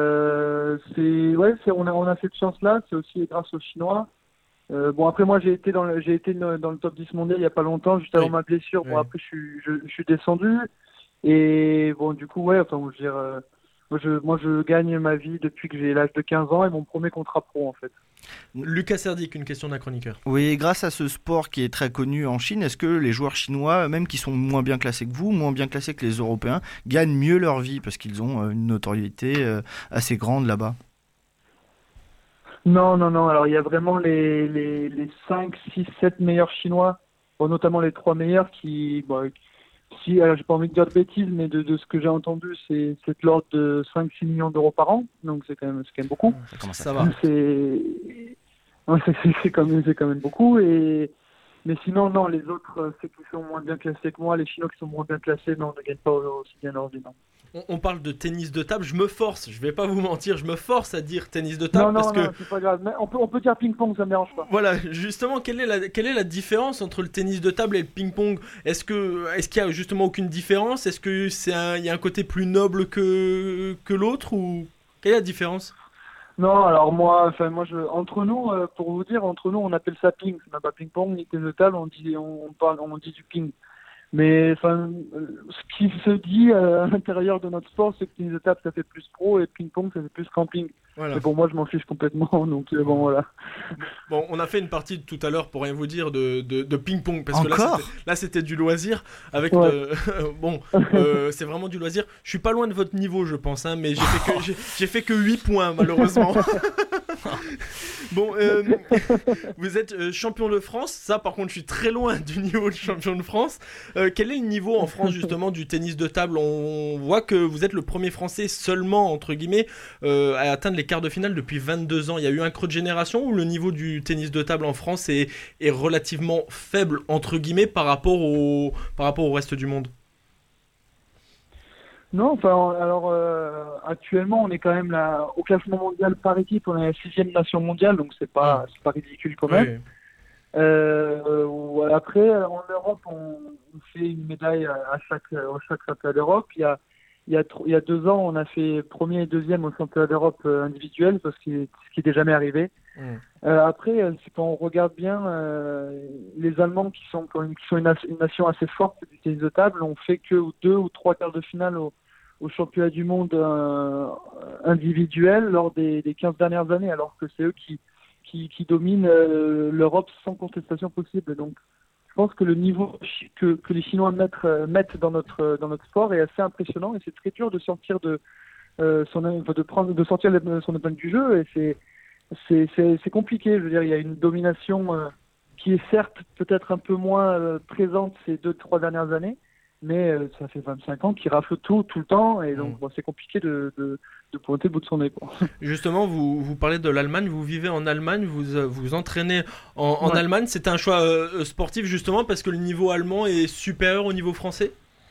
a cette chance-là, c'est aussi grâce aux Chinois. Après moi j'ai été dans le top 10 mondial il y a pas longtemps, juste avant ma blessure. Après je suis descendu. Et bon, du coup, je veux dire, moi je gagne ma vie depuis que j'ai l'âge de 15 ans et mon premier contrat pro en fait. Lucas Serdic, une question d'un chroniqueur. Oui, grâce à ce sport qui est très connu en Chine, est-ce que les joueurs chinois, même qui sont moins bien classés que vous, moins bien classés que les Européens, gagnent mieux leur vie parce qu'ils ont une notoriété assez grande là-bas ? Non. Alors, il y a vraiment les 5, 6, 7 meilleurs Chinois, notamment les 3 meilleurs qui... j'ai pas envie de dire de bêtises, mais de ce que j'ai entendu, c'est de l'ordre de 5-6 millions d'euros par an. Donc, c'est quand même beaucoup. Ça va. C'est quand même beaucoup. Mais sinon, non, les autres, ceux qui sont moins bien classés que moi, les Chinois qui sont moins bien classés, non, ne gagnent pas aussi bien leur vie, non. On parle de tennis de table, je vais pas vous mentir, je me force à dire tennis de table parce que... Non, c'est pas grave, mais on peut dire ping-pong, ça me dérange pas. Voilà, justement, quelle est la différence entre le tennis de table et le ping-pong ? Est-ce qu'il y a justement aucune différence ? Est-ce qu'il y a un côté plus noble que l'autre ou quelle est la différence ? Non, alors entre nous, pour vous dire, on appelle ça ping, c'est même pas ping-pong ni tennis de table, on dit du ping. Mais ce qui se dit à l'intérieur de notre sport, c'est que tennis de table ça fait plus pro et ping-pong ça fait plus camping. Voilà. Et pour moi, je m'en fiche complètement. Donc bon, voilà. Bon, on a fait une partie tout à l'heure pour rien vous dire de ping-pong parce que là c'était du loisir avec c'est vraiment du loisir. Je suis pas loin de votre niveau, je pense, hein, mais j'ai fait que 8 points malheureusement. Bon, vous êtes champion de France. Ça, par contre, je suis très loin du niveau de champion de France. Quel est le niveau en France justement du tennis de table ? On voit que vous êtes le premier Français seulement entre guillemets à atteindre les quarts de finale depuis 22 ans. Il y a eu un creux de génération où le niveau du tennis de table en France est relativement faible entre guillemets par rapport au reste du monde. Non, alors actuellement on est quand même au classement mondial par équipe, on est la 6e nation mondiale, donc c'est pas ridicule quand même. Oui. Après en Europe on fait une médaille à chaque championnat d'Europe. Il y a 2 ans, on a fait premier et deuxième au championnat d'Europe individuel, ce qui n'était jamais arrivé. Après, quand on regarde bien, les Allemands qui sont une nation assez forte du tennis de table, ont fait que 2 ou 3 quarts de finale au championnat du monde individuel lors des 15 dernières années, alors que c'est eux qui dominent l'Europe sans contestation possible. Donc, je pense que le niveau que les Chinois mettent dans notre sport est assez impressionnant et c'est très dur de sortir son épingle du jeu et c'est compliqué. Je veux dire, il y a une domination qui est certes peut-être un peu moins présente ces 2-3 dernières années, mais ça fait 25 ans qu'il rafle tout le temps et donc c'est compliqué de pointer le bout de son nez, quoi. Justement, vous parlez de l'Allemagne, vous vivez en Allemagne, vous entraînez en Allemagne. C'est un choix sportif justement parce que le niveau allemand est supérieur au niveau français ?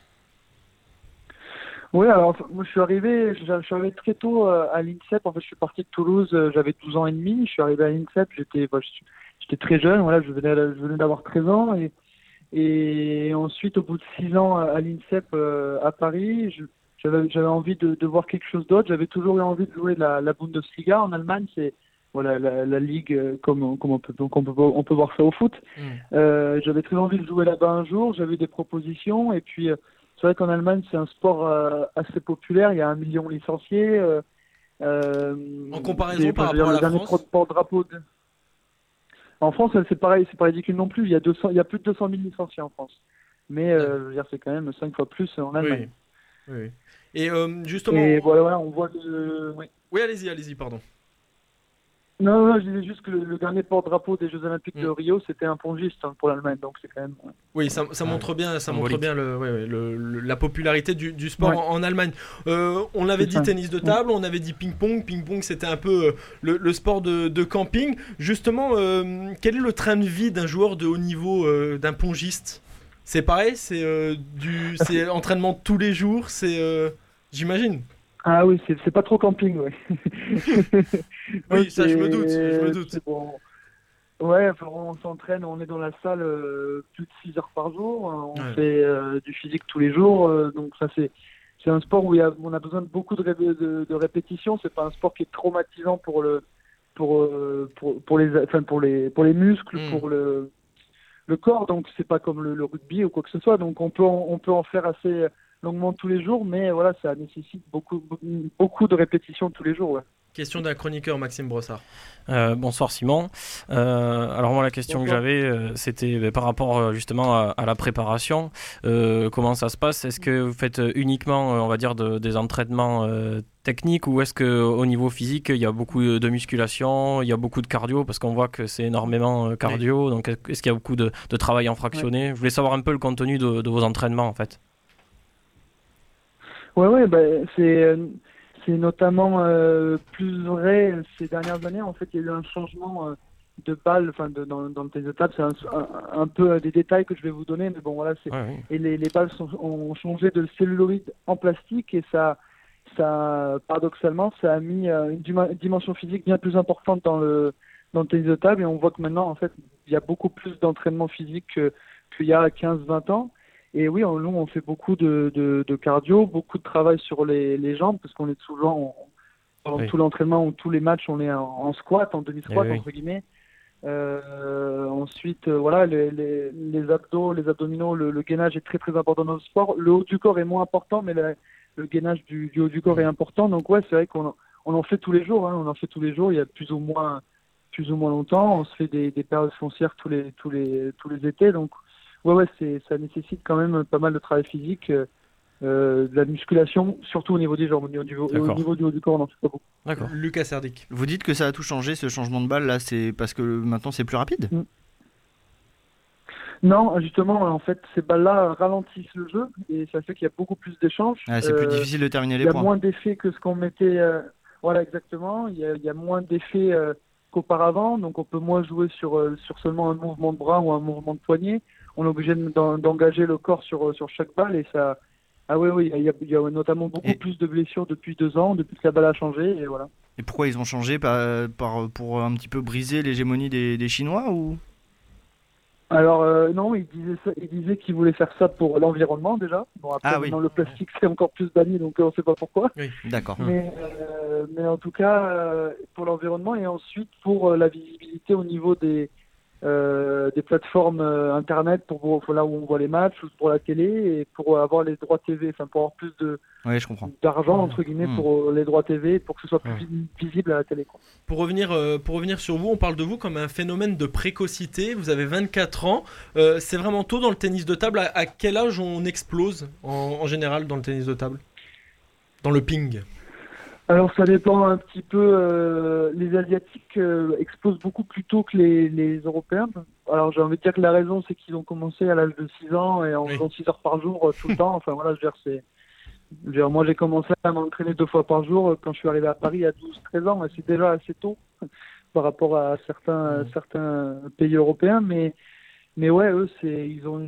Oui, alors moi je suis arrivé très tôt à l'INSEP. En fait, je suis parti de Toulouse, j'avais 12 ans et demi. Je suis arrivé à l'INSEP, j'étais très jeune. Voilà, je venais d'avoir 13 ans et ensuite, au bout de 6 ans à l'INSEP à Paris, j'avais envie de voir quelque chose d'autre. J'avais toujours eu envie de jouer la Bundesliga en Allemagne. C'est la ligue comme on peut voir ça au foot. J'avais très envie de jouer là-bas un jour. J'avais des propositions et puis c'est vrai qu'en Allemagne c'est un sport assez populaire. Il y a 1 million de licenciés. En comparaison par rapport à la France. Porte-drapeau En France, c'est pareil, c'est pas ridicule non plus. Il y a plus de 200 000 licenciés en France. Mais je veux dire, c'est quand même 5 fois plus en Allemagne. Oui. Et justement. Et voilà, on voit que. Oui, allez-y, pardon. Non, je disais juste que le dernier porte-drapeau des Jeux Olympiques de Rio, c'était un pongiste pour l'Allemagne, donc c'est quand même. Oui, ça montre bien, la popularité du sport en Allemagne. On avait dit tennis de table, on avait dit ping-pong. Ping-pong, c'était un peu le sport de camping. Justement, quel est le train de vie d'un joueur de haut niveau, d'un pongiste ? C'est pareil, c'est entraînement tous les jours, j'imagine. Ah oui, c'est pas trop camping, ouais. Oui, ça je me doute. Bon. Ouais, on s'entraîne, on est dans la salle plus de 6 heures par jour, on fait du physique tous les jours, donc ça c'est un sport où on a besoin de beaucoup de répétitions. C'est pas un sport qui est traumatisant pour les muscles, pour le corps, donc c'est pas comme le rugby ou quoi que ce soit, donc on peut en faire assez longuement tous les jours, mais voilà, ça nécessite beaucoup de répétitions tous les jours, ouais. Question d'un chroniqueur, Maxime Brossard. Bonsoir Simon. Alors moi la question que j'avais c'était par rapport justement à la préparation. Comment ça se passe? Est-ce que vous faites uniquement on va dire des entraînements techniques ou est-ce qu'au niveau physique il y a beaucoup de musculation, il y a beaucoup de cardio parce qu'on voit que c'est énormément cardio, donc est-ce qu'il y a beaucoup de travail en fractionné? Je voulais savoir un peu le contenu de vos entraînements en fait. Ouais, c'est notamment plus vrai ces dernières années. En fait, il y a eu un changement de balle, dans le tennis de table. C'est un peu des détails que je vais vous donner, mais bon, voilà. Et les balles ont changé de celluloïd en plastique et ça, paradoxalement, ça a mis une dimension physique bien plus importante dans le tennis de table. Et on voit que maintenant, en fait, il y a beaucoup plus d'entraînement physique qu'il y a 15-20 ans. Et oui, nous, on fait beaucoup de cardio, beaucoup de travail sur les jambes, parce qu'on est souvent, pendant tout l'entraînement ou tous les matchs, on est en squat, en demi-squat, entre guillemets. Ensuite, voilà, les abdos, les abdominaux, le gainage est très très important dans le sport. Le haut du corps est moins important, mais le gainage du haut du corps est important. Donc ouais, c'est vrai qu'on en fait tous les jours. On en fait tous les jours. Il y a plus ou moins longtemps. On se fait des périodes foncières tous les étés. Donc ouais, ça nécessite quand même pas mal de travail physique, de la musculation, surtout au niveau des jambes. Au niveau du haut du corps, on n'en fait pas beaucoup. D'accord. Lucas Serdic. Vous dites que ça a tout changé, ce changement de balle là, c'est parce que maintenant c'est plus rapide? Non, justement, en fait, ces balles-là ralentissent le jeu et ça fait qu'il y a beaucoup plus d'échanges. C'est plus difficile de terminer les points. Il y a moins d'effets que ce qu'on mettait. Voilà, exactement. Il y a moins d'effets qu'auparavant, donc on peut moins jouer sur seulement un mouvement de bras ou un mouvement de poignet. On est obligé d'engager le corps sur chaque balle et ça. Ah oui, il y a notamment beaucoup plus de blessures depuis 2 ans, depuis que la balle a changé et voilà. Et pourquoi ils ont changé pour un petit peu briser l'hégémonie des Chinois ou? Alors non, ils disaient qu'ils voulaient faire ça pour l'environnement déjà. Bon après maintenant le plastique c'est encore plus banni donc on ne sait pas pourquoi. Oui, d'accord. Mais en tout cas pour l'environnement et ensuite pour la visibilité au niveau des plateformes internet pour là où on voit les matchs ou pour la télé et pour avoir les droits TV, pour avoir plus d'argent entre guillemets pour les droits TV pour que ce soit plus visible à la télé quoi. Pour revenir sur vous, on parle de vous comme un phénomène de précocité. Vous avez 24 ans, c'est vraiment tôt dans le tennis de table. À quel âge on explose en général dans le tennis de table, dans le ping? Alors ça dépend un petit peu, les Asiatiques explosent beaucoup plus tôt que les Européens. Alors j'ai envie de dire que la raison c'est qu'ils ont commencé à l'âge de 6 ans et en faisant 6 heures par jour tout le temps. Enfin voilà, moi j'ai commencé à m'entraîner 2 fois par jour quand je suis arrivé à Paris à 12-13 ans et c'est déjà assez tôt par rapport à certains pays européens. Mais ouais, eux ils ont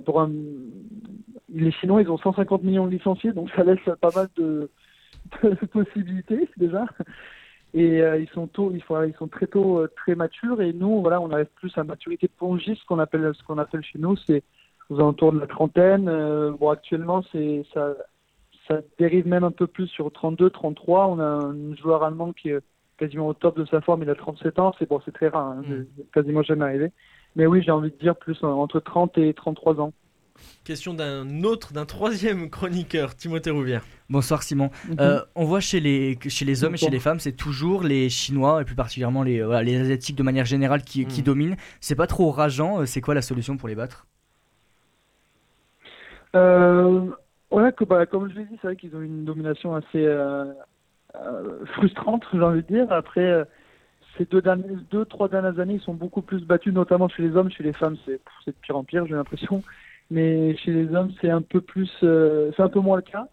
les Chinois ils ont 150 millions de licenciés donc ça laisse pas mal de possibilités déjà et ils sont très tôt très matures et nous voilà on arrive plus à maturité pongiste ce qu'on appelle chez nous c'est aux alentours de la trentaine. Actuellement ça dérive même un peu plus sur 32-33. On a un joueur allemand qui est quasiment au top de sa forme, il a 37 ans, c'est très rare, c'est quasiment jamais arrivé, mais oui j'ai envie de dire plus entre 30 et 33 ans. Question d'un troisième chroniqueur, Timothée Rouvière. Bonsoir Simon. On voit chez les hommes et chez les femmes, c'est toujours les Chinois et plus particulièrement les Asiatiques de manière générale qui dominent. C'est pas trop rageant, c'est quoi la solution pour les battre? Voilà, comme je l'ai dit, c'est vrai qu'ils ont une domination assez frustrante, j'ai envie de dire. Après, ces 2-3 dernières années, ils sont beaucoup plus battus, notamment chez les hommes. Chez les femmes, c'est de pire en pire, j'ai l'impression. Mais chez les hommes, c'est un peu moins le cas.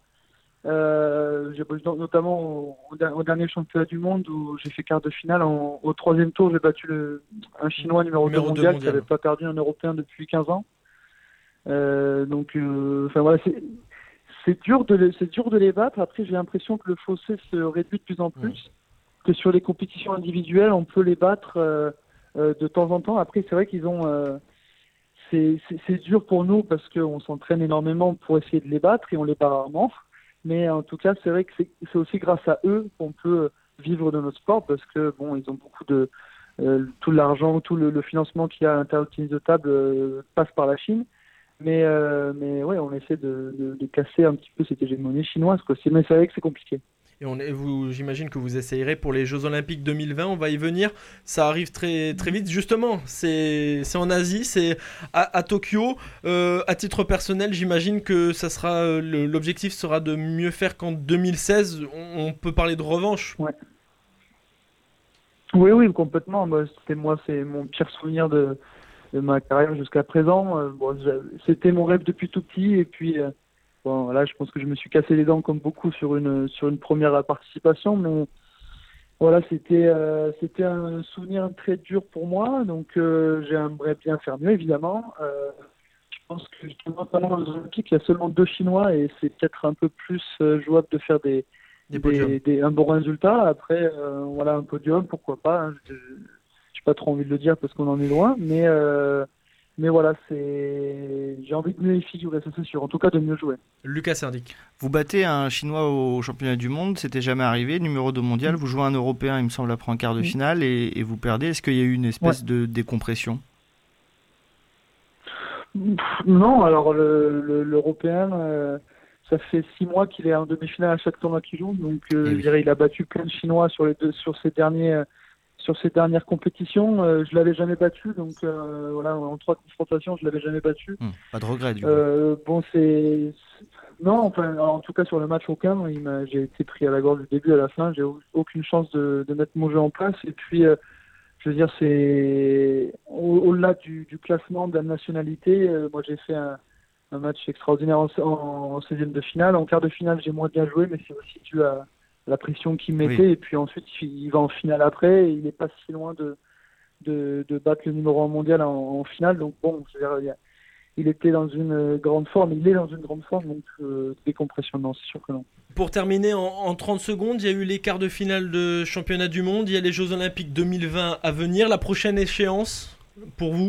Notamment au dernier championnat du monde où j'ai fait quart de finale, au 3e tour, j'ai battu un Chinois numéro 2 mondial qui n'avait pas perdu un Européen depuis 15 ans. Voilà, c'est dur de les battre. Après, j'ai l'impression que le fossé se réduit de plus en plus, que sur les compétitions individuelles, on peut les battre de temps en temps. Après, c'est vrai qu'ils ont... c'est dur pour nous parce qu'on s'entraîne énormément pour essayer de les battre et on les bat rarement. Mais en tout cas, c'est vrai que c'est aussi grâce à eux qu'on peut vivre de notre sport parce que ils ont beaucoup de... tout l'argent, tout le financement qu'il y a à l'intérieur du tennis de table passe par la Chine. Mais ouais, on essaie de casser un petit peu cette hégémonie chinoise, quoi. Mais c'est vrai que c'est compliqué. Et j'imagine que vous essayerez pour les Jeux Olympiques 2020, on va y venir. Ça arrive très, très vite, justement. C'est en Asie, c'est à Tokyo. À titre personnel, j'imagine que ça sera, l'objectif sera de mieux faire qu'en 2016. On peut parler de revanche. Ouais. Oui, complètement. C'est mon pire souvenir de ma carrière jusqu'à présent. C'était mon rêve depuis tout petit, et puis là, je pense que je me suis cassé les dents comme beaucoup sur une première participation, mais voilà, c'était un souvenir très dur pour moi, donc j'aimerais bien faire mieux, évidemment. Je pense que justement, pendant les Olympiques, il y a seulement 2 Chinois, et c'est peut-être un peu plus jouable de faire un bon résultat. Après, un podium, pourquoi pas, hein. J'ai pas trop envie de le dire parce qu'on en est loin, mais voilà, j'ai envie de mieux y figurer, ça c'est sûr, en tout cas de mieux jouer. Lucas Serdic. Vous battez un Chinois au championnat du monde, c'était jamais arrivé, numéro 2 mondial, vous jouez un Européen, il me semble, après en quart de finale, et vous perdez. Est-ce qu'il y a eu une espèce de décompression ? Non, alors l'Européen, ça fait 6 mois qu'il est en demi-finale à chaque tournoi qu'il joue, donc je dirais il a battu plein de Chinois sur ses dernières compétitions. Je l'avais jamais battu, donc en 3 confrontations, je l'avais jamais battu. Pas de regret du coup. Non, en tout cas sur le match aucun. J'ai été pris à la gorge du début à la fin. J'ai aucune chance de mettre mon jeu en place. Et puis, je veux dire, c'est au-delà du classement, de la nationalité. Moi, j'ai fait un match extraordinaire en 16e de finale. En quart de finale, j'ai moins bien joué, mais c'est aussi dû à la pression qu'il mettait. Et puis ensuite, il va en finale après, et il n'est pas si loin de battre le numéro 1 mondial en finale. Donc bon, je veux dire, il était dans une grande forme, il est dans une grande forme, donc décompression, non, c'est sûr que non. Pour terminer en 30 secondes, il y a eu les quarts de finale de championnat du monde, il y a les Jeux Olympiques 2020 à venir. La prochaine échéance pour vous ?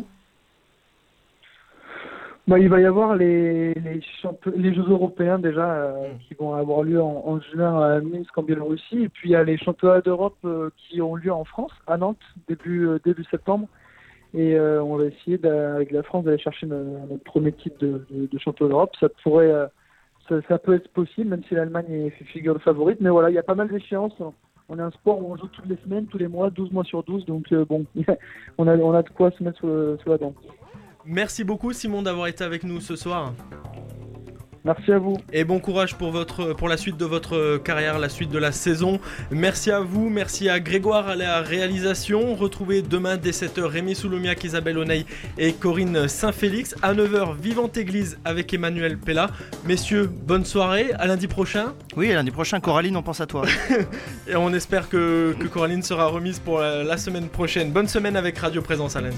Il va y avoir les Jeux européens déjà qui vont avoir lieu en juin à Minsk en Biélorussie, et puis il y a les championnats d'Europe qui ont lieu en France, à Nantes, début septembre, et on va essayer avec la France d'aller chercher notre premier titre de champion d'Europe. Ça peut être possible, même si l'Allemagne est figure de favorite, mais voilà, il y a pas mal d'échéances. On est un sport où on joue toutes les semaines, tous les mois, 12 mois sur 12, donc on a de quoi se mettre sous la dent. Merci beaucoup Simon d'avoir été avec nous ce soir. Merci à vous. Et bon courage pour la suite de votre carrière, la suite de la saison. Merci à vous, merci à Grégoire à la réalisation. Retrouvez demain dès 7h Rémi Souloumiac, Isabelle Oneil et Corinne Saint-Félix. À 9h, Vivante Église avec Emmanuel Pella. Messieurs, bonne soirée, à lundi prochain. Oui, à lundi prochain, Coraline, on pense à toi. Et on espère que Coraline sera remise pour la semaine prochaine. Bonne semaine avec Radio Présence à lundi.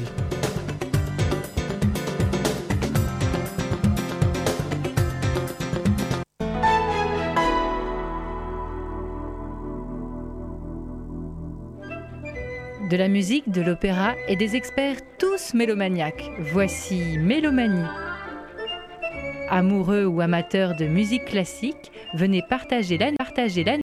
De la musique, de l'opéra et des experts tous mélomaniaques. Voici Mélomanie. Amoureux ou amateurs de musique classique, venez partager la